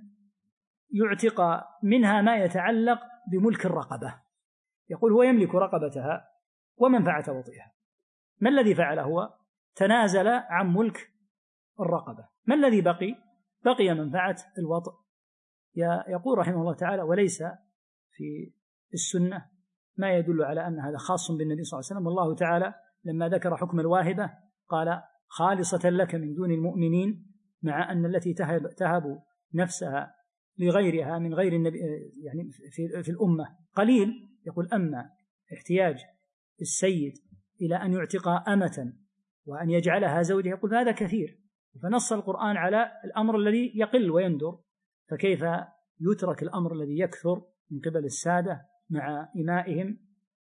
يعتق منها ما يتعلق بملك الرقبة، يقول هو يملك رقبتها ومنفعة وطئها. ما الذي فعله؟ هو تنازل عن ملك الرقبة. ما الذي بقي منفعة الوطئ. يقول رحمه الله تعالى وليس في السنة ما يدل على أن هذا خاص بالنبي صلى الله عليه وسلم، والله تعالى لما ذكر حكم الواهبة قال خالصة لك من دون المؤمنين، مع أن التي تهب نفسها لغيرها من غير النبي يعني في الأمة قليل. يقول أما احتياج السيد إلى أن يعتق أمة وأن يجعلها زوجة يقول هذا كثير، فنص القرآن على الأمر الذي يقل ويندر، فكيف يترك الأمر الذي يكثر من قبل السادة مع إمائهم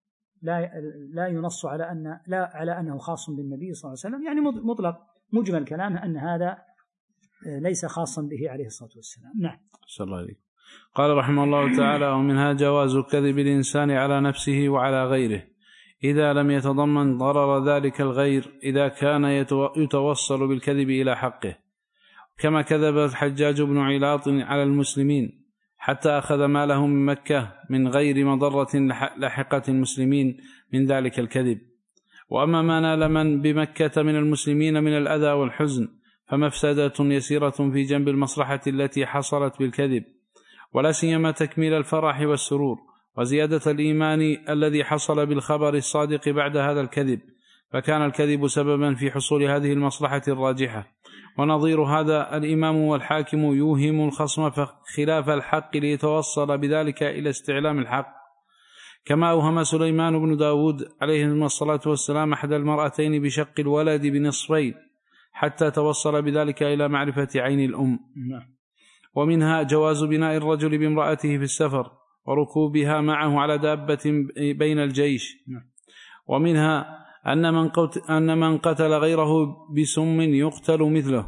لا ينص على أنه خاص بالنبي صلى الله عليه وسلم، يعني مطلق مجمل كلامه أن هذا ليس خاصا به عليه الصلاة والسلام. نعم. صلى الله عليه. قال رحمه الله تعالى ومنها جواز كذب الإنسان على نفسه وعلى غيره إذا لم يتضمن ضرر ذلك الغير، إذا كان يتوصل بالكذب إلى حقه، كما كذب الحجاج بن علاط على المسلمين حتى أخذ مالهم من مكة من غير مضرة لحقت المسلمين من ذلك الكذب. وأما ما نال من بمكة من المسلمين من الأذى والحزن فمفسدة يسيرة في جنب المصلحة التي حصلت بالكذب، ولا سيما تكميل الفرح والسرور وزيادة الإيمان الذي حصل بالخبر الصادق بعد هذا الكذب، فكان الكذب سببا في حصول هذه المصلحة الراجحة. ونظير هذا الإمام والحاكم يوهم الخصم خلاف الحق ليتوصل بذلك إلى استعلام الحق، كما أوهم سليمان بن داود عليه الصلاة والسلام أحد المرأتين بشق الولد بنصفين حتى توصل بذلك إلى معرفة عين الأم. ومنها جواز بناء الرجل بامرأته في السفر وركوبها معه على دابة بين الجيش. ومنها أن من قتل غيره بسم يقتل مثله.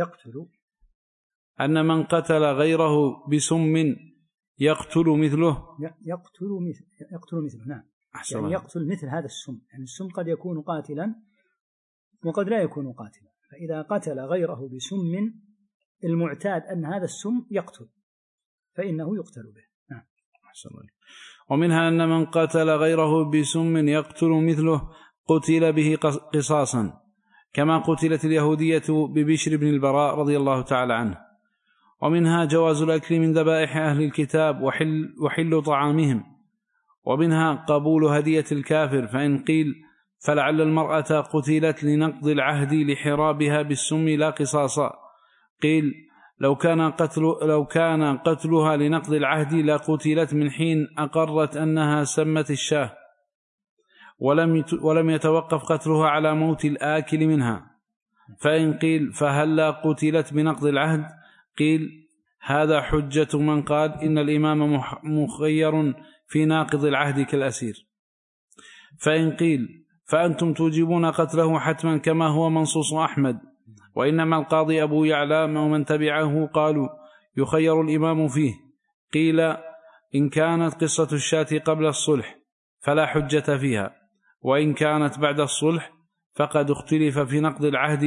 أن من قتل غيره بسم يقتل مثله. نعم. يعني يقتل مثل هذا السم، يعني السم قد يكون قاتلا وقد لا يكون قاتلا، فإذا قتل غيره بسم المعتاد أن هذا السم يقتل فإنه يقتل به. نعم. ومنها أن من قتل غيره بسم يقتل مثله قتل به قصاصا، كما قتلت اليهودية ببشر بن البراء رضي الله تعالى عنه. ومنها جواز الأكل من ذبائح أهل الكتاب وحل طعامهم. ومنها قبول هدية الكافر، فإن قيل فلعل المرأة قتلت لنقض العهد لحرابها بالسم لا قصاصا، قيل لو كان قتلها لنقض العهد لقتلت من حين أقرت أنها سمت الشاه، ولم يتوقف قتلها على موت الآكل منها. فإن قيل فهلا قتلت بنقض العهد، قيل هذا حجة من قال إن الإمام مخير في ناقض العهد كالأسير. فإن قيل فأنتم توجبون قتله حتما كما هو منصوص أحمد، وإنما القاضي أبو يعلى ومن تبعه قالوا يخير الإمام فيه. قيل إن كانت قصة الشاة قبل الصلح فلا حجة فيها، وإن كانت بعد الصلح فقد اختلف في نقض العهد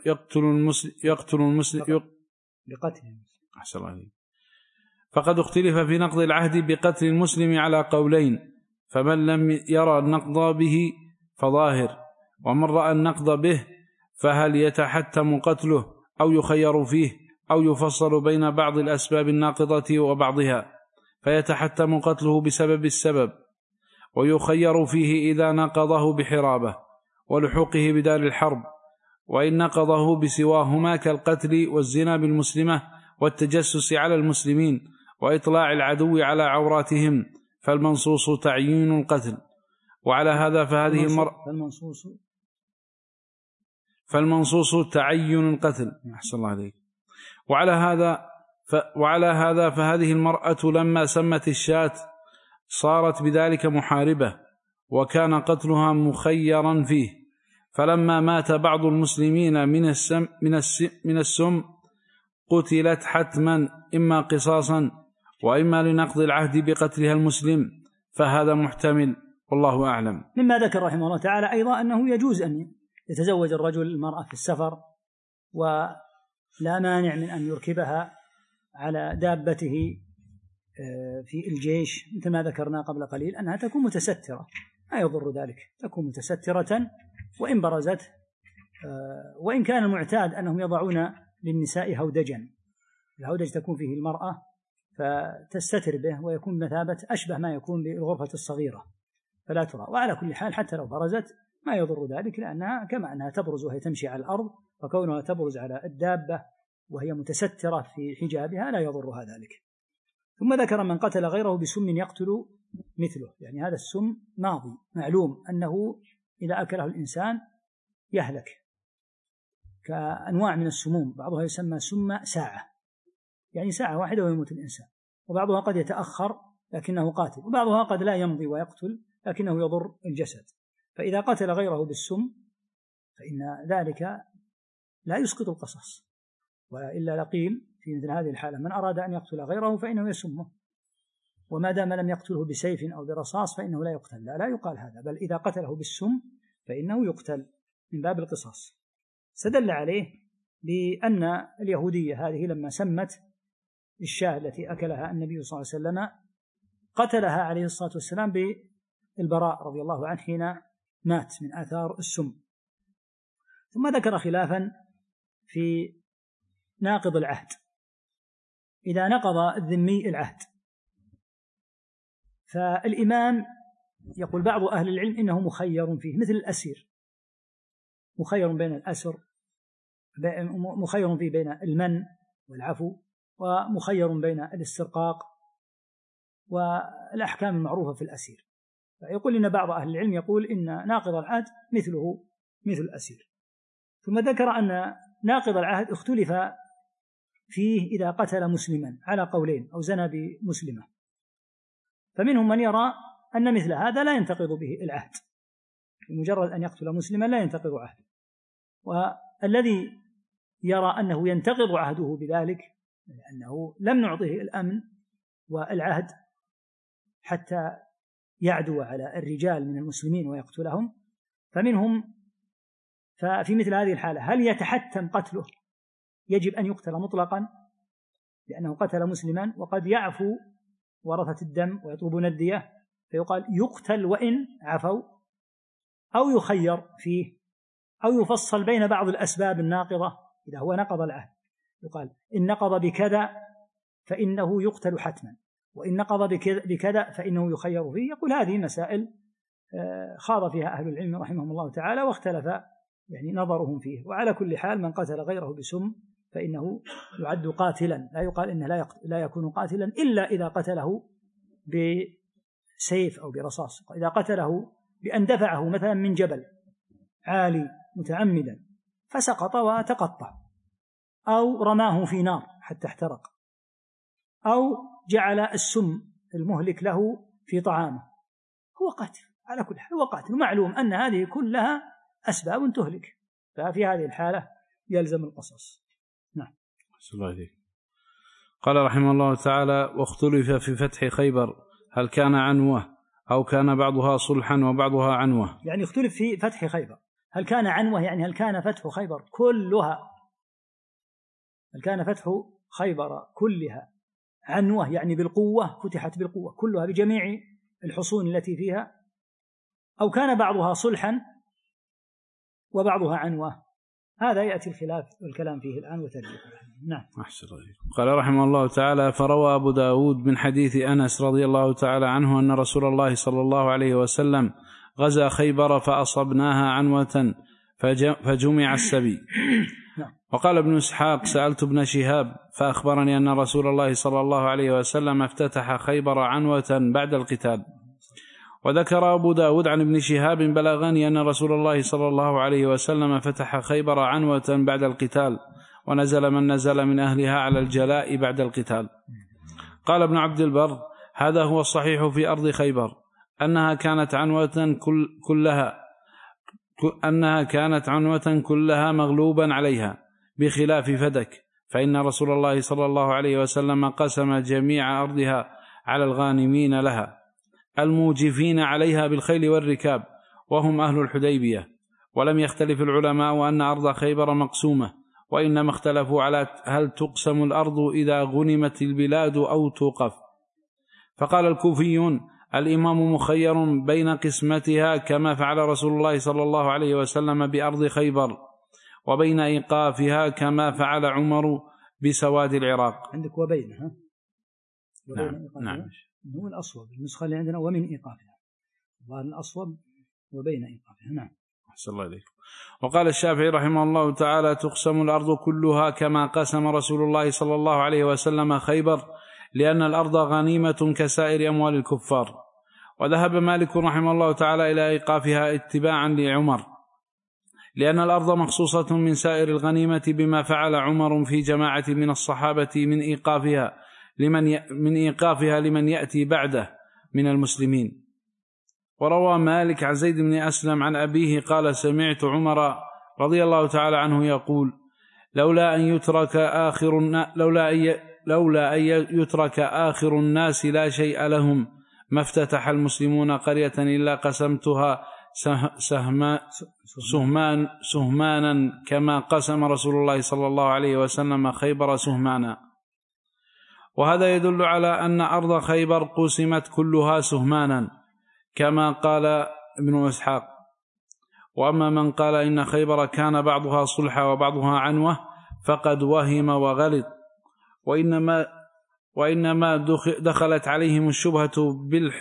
فقد اختلف في نقض العهد بقتل المسلم على قولين، فمن لم يرى النقض به فظاهر، ومن رأى النقض به فهل يتحتم قتله أو يخير فيه أو يفصل بين بعض الأسباب الناقضة وبعضها، فيتحتم قتله بسبب السبب، ويخير فيه إذا نقضه بحرابه ولحوقه بدار الحرب، وإن نقضه بسواهما كالقتل والزنا بالمسلمة والتجسس على المسلمين وإطلاع العدو على عوراتهم، فالمنصوص تعيين القتل. وعلى هذا فهذه المرأة فالمنصوص تعين القتل. أحسن الله عليك. وعلى هذا فهذه المرأة لما سمت الشاة صارت بذلك محاربة، وكان قتلها مخيرا فيه، فلما مات بعض المسلمين من السم قتلت حتما، إما قصاصا وإما لنقض العهد بقتلها المسلم، فهذا محتمل، والله أعلم. مما ذكر رحمه الله تعالى أيضا أنه يجوز أن يتزوج الرجل المرأة في السفر، ولا مانع من أن يركبها على دابته في الجيش، مثل ما ذكرنا قبل قليل أنها تكون متسترة، لا يضر ذلك، تكون متسترة وإن برزت، وإن كان المعتاد أنهم يضعون للنساء هودجا، الهودج تكون فيه المرأة فتستتر به ويكون مثابة أشبه ما يكون بالغرفة الصغيرة فلا ترى. وعلى كل حال حتى لو برزت ما يضر ذلك، لأنها كما أنها تبرز وهي تمشي على الأرض، فكونها تبرز على الدابة وهي متسترة في حجابها لا يضرها ذلك. ثم ذكر من قتل غيره بسم يقتل مثله، يعني هذا السم ماضي معلوم أنه إذا أكله الإنسان يهلك، كأنواع من السموم، بعضها يسمى سم ساعة، يعني ساعة واحدة ويموت الإنسان، وبعضها قد يتأخر لكنه قاتل، وبعضها قد لا يمضي ويقتل لكنه يضر الجسد. فإذا قتل غيره بالسم فإن ذلك لا يسقط القصاص، وإلا لقيل في مثل هذه الحالة من أراد أن يقتل غيره فإنه يسمه، وما دام لم يقتله بسيف أو برصاص فإنه لا يقتل، لا يقال هذا، بل إذا قتله بالسم فإنه يقتل من باب القصاص. استدل عليه بأن اليهودية هذه لما سمت الشاة التي أكلها النبي صلى الله عليه وسلم قتلها عليه الصلاة والسلام بالبراء رضي الله عنه حين مات من آثار السم. ثم ذكر خلافا في ناقض العهد، إذا نقض الذمي العهد، فالإمام يقول بعض أهل العلم إنه مخير فيه، مثل الأسير، مخير بين الأسر، مخير فيه بين المن والعفو، ومخير بين الاسترقاق والأحكام المعروفة في الأسير. فيقول إن بعض أهل العلم يقول إن ناقض العهد مثله مثل الأسير. ثم ذكر أن ناقض العهد اختلف فيه إذا قتل مسلما على قولين أو زنى بمسلمة، فمنهم من يرى أن مثل هذا لا ينتقض به العهد، بمجرد أن يقتل مسلما لا ينتقض عهد، والذي يرى أنه ينتقض عهده بذلك لأنه لم نعطه الأمن والعهد حتى يعدو على الرجال من المسلمين ويقتلهم، فمنهم ففي مثل هذه الحالة هل يتحتم قتله؟ يجب أن يقتل مطلقا لأنه قتل مسلما، وقد يعفو ورثة الدم ويطلبون الدية، فيقال يقتل وإن عفوا، أو يخير فيه، أو يفصل بين بعض الأسباب الناقضة. إذا هو نقض العهد يقال إن نقض بكذا فإنه يقتل حتما، وإن نقض بكذا فإنه يخير فيه. يقول هذه مسائل خاض فيها أهل العلم رحمهم الله تعالى واختلف يعني نظرهم فيه. وعلى كل حال من قتل غيره بسم فإنه يعد قاتلا، لا يقال إنه لا يكون قاتلا إلا إذا قتله بسيف أو برصاص. إذا قتله بأن دفعه مثلا من جبل عالي متعمدا فسقط وتقطع، أو رماه في نار حتى احترق، أو جعل السم المهلك له في طعامه، هو قاتل على كل حال، هو قاتل، معلوم أن هذه كلها أسباب تهلك، ففي هذه الحالة يلزم القصاص. نعم. قال رحمه الله تعالى: واختلف في فتح خيبر هل كان عنوة أو كان بعضها صلحا وبعضها عنوة. يعني اختلف في فتح خيبر، هل كان عنوة يعني هل كان فتح خيبر كلها، هل كان فتح خيبر كلها عنوة يعني بالقوة، فتحت بالقوة كلها بجميع الحصون التي فيها، أو كان بعضها صلحا وبعضها عنوة. هذا يأتي الخلاف والكلام فيه الآن وترجيح. نعم. أحسن الله. قال رحمه الله تعالى: فروى أبو داود من حديث أنس رضي الله تعالى عنه أن رسول الله صلى الله عليه وسلم غزا خيبر فأصبناها عنوة فجمع السبي. وقال ابن إسحاق: سألت ابن شهاب فأخبرني أن رسول الله صلى الله عليه وسلم افتتح خيبر عنوة بعد القتال. وذكر أبو داود عن ابن شهاب بلغني أن رسول الله صلى الله عليه وسلم فتح خيبر عنوة بعد القتال، ونزل من نزل من أهلها على الجلاء بعد القتال. قال ابن عبد البر: هذا هو الصحيح في أرض خيبر، أنها كانت عنوة كلها مغلوبا عليها، بخلاف فدك، فإن رسول الله صلى الله عليه وسلم قسم جميع أرضها على الغانمين لها الموجفين عليها بالخيل والركاب، وهم أهل الحديبية. ولم يختلف العلماء أن أرض خيبر مقسومة، وإنما اختلفوا على هل تقسم الأرض إذا غنمت البلاد أو توقف. فقال الكوفيون: الإمام مخير بين قسمتها كما فعل رسول الله صلى الله عليه وسلم بأرض خيبر، وبين إيقافها كما فعل عمر بسواد العراق. عندك وبينها. نعم. هو الأصوب النسخة اللي عندنا ومن إيقافها، ظاهر الأصوب وبين إيقافها. نعم. أحسن الله إليكم. وقال الشافعي رحمه الله تعالى: تقسم الأرض كلها كما قسم رسول الله صلى الله عليه وسلم خيبر، لأن الأرض غنيمة كسائر أموال الكفار. وذهب مالك رحمه الله تعالى إلى إيقافها اتباعا لعمر، لأن الأرض مخصوصة من سائر الغنيمة بما فعل عمر في جماعة من الصحابة من إيقافها لمن يأتي بعده من المسلمين. وروى مالك عن زيد بن أسلم عن أبيه قال: سمعت عمر رضي الله تعالى عنه يقول: لولا أن يترك آخر الناس لا شيء لهم ما افتتح المسلمون قرية إلا قسمتها سهمانا كما قسم رسول الله صلى الله عليه وسلم خيبر سهمانا. وهذا يدل على أن أرض خيبر قسمت كلها سهمانا كما قال ابن إسحاق. وأما من قال إن خيبر كان بعضها صلحا وبعضها عنوة فقد وهم وغلط، وإنما دخلت عليهم الشبهة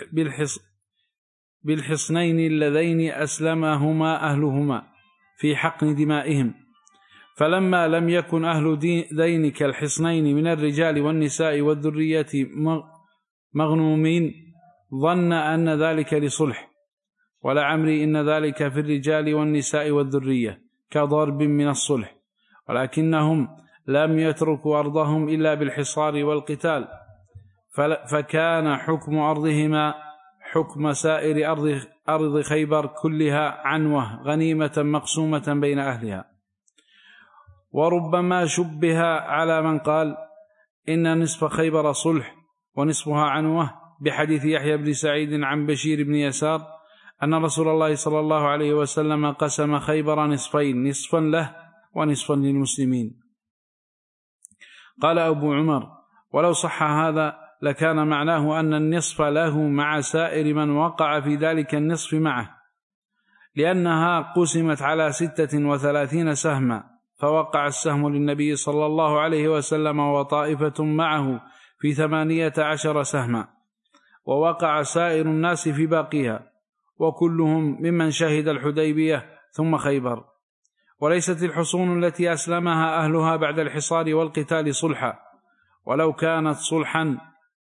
بالحصنين اللذين أسلمهما أهلهما في حقن دمائهم، فلما لم يكن أهل دين كالحصنين من الرجال والنساء والذرية مغنومين ظن أن ذلك لصلح، ولعمري إن ذلك في الرجال والنساء والذرية كضرب من الصلح، ولكنهم لم يتركوا أرضهم إلا بالحصار والقتال، فكان حكم أرضهما حكم سائر أرض خيبر كلها عنوة غنيمة مقسومة بين أهلها. وربما شبه على من قال إن نصف خيبر صلح ونصفها عنوة بحديث يحيى بن سعيد عن بشير بن يسار أن رسول الله صلى الله عليه وسلم قسم خيبر نصفين، نصفا له ونصفا للمسلمين. قال أبو عمر: ولو صح هذا لكان معناه أن النصف له مع سائر من وقع في ذلك النصف معه، لأنها قسمت على 36 سهما، فوقع السهم للنبي صلى الله عليه وسلم وطائفة معه في 18 سهما، ووقع سائر الناس في باقيها، وكلهم ممن شهد الحديبية ثم خيبر. وليست الحصون التي أسلمها أهلها بعد الحصار والقتال صلحا، ولو كانت صلحا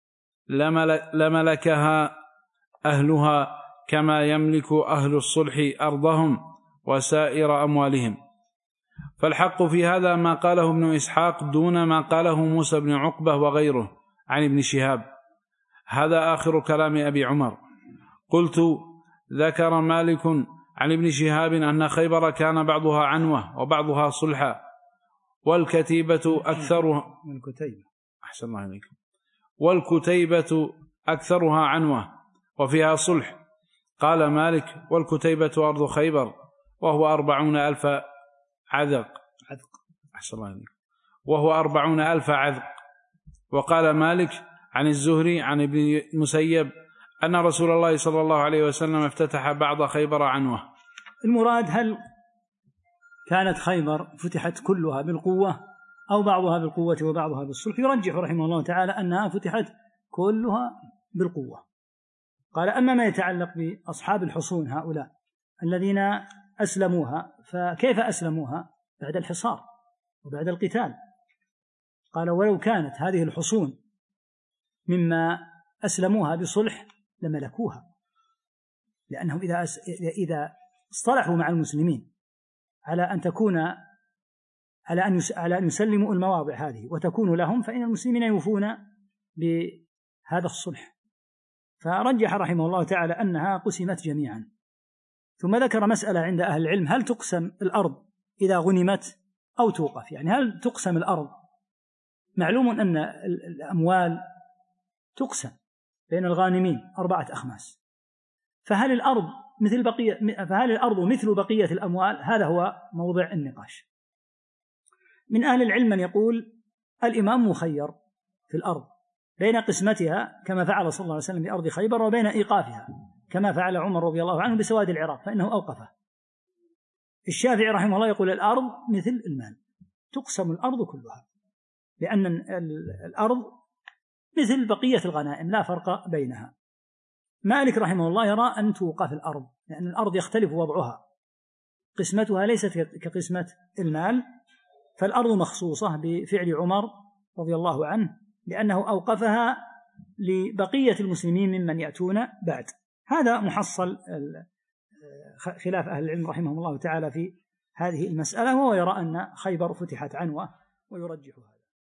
لملكها أهلها كما يملك أهل الصلح أرضهم وسائر أموالهم. فالحق في هذا ما قاله ابن إسحاق دون ما قاله موسى بن عقبة وغيره عن ابن شهاب. هذا آخر كلام أبي عمر. قلت: ذكر مالك عن ابن شهاب أن خيبر كان بعضها عنوة وبعضها صلحا، والكتيبة أكثرها أحسن الله عليكم، والكتيبة أكثرها عنوة وفيها صلح. قال مالك: والكتيبة أرض خيبر، وهو 40,000 عذق أحسن الله عليكم، وهو 40,000 عذق. وقال مالك عن الزهري عن ابن مسيب أن رسول الله صلى الله عليه وسلم افتتح بعض خيبر عنوة. المراد هل كانت خيبر فتحت كلها بالقوة أو بعضها بالقوة وبعضها بالصلح؟ يرجح رحمه الله تعالى أنها فتحت كلها بالقوة. قال: أما ما يتعلق بأصحاب الحصون هؤلاء الذين أسلموها، فكيف أسلموها؟ بعد الحصار وبعد القتال. قال: ولو كانت هذه الحصون مما أسلموها بصلح لملكوها، لأنهم إذا اصطلحوا مع المسلمين على أن يسلموا المواضع هذه وتكون لهم، فإن المسلمين يوفون بهذا الصلح. فرجح رحمه الله تعالى أنها قسمت جميعا. ثم ذكر مسألة عند أهل العلم: هل تقسم الأرض إذا غنمت أو توقف؟ يعني هل تقسم الأرض؟ معلوم أن الأموال تقسم بين الغانمين 4 أخماس، فهل الأرض مثل بقية الأموال؟ هذا هو موضع النقاش. من أهل العلم من يقول الإمام مخير في الأرض بين قسمتها كما فعل صلى الله عليه وسلم بأرض خيبر، وبين إيقافها كما فعل عمر رضي الله عنه بسواد العراق فإنه أوقفه. الشافعي رحمه الله يقول الأرض مثل المال، تقسم الأرض كلها، لأن الأرض مثل بقية الغنائم لا فرق بينها. مالك رحمه الله يرى أن توقف الأرض، لأن الأرض يختلف وضعها، قسمتها ليست كقسمة المال، فالأرض مخصوصة بفعل عمر رضي الله عنه لأنه أوقفها لبقية المسلمين ممن يأتون بعد. هذا محصل خلاف أهل العلم رحمهم الله تعالى في هذه المسألة، وهو يرى أن خيبر فتحت عنوة ويرجحها.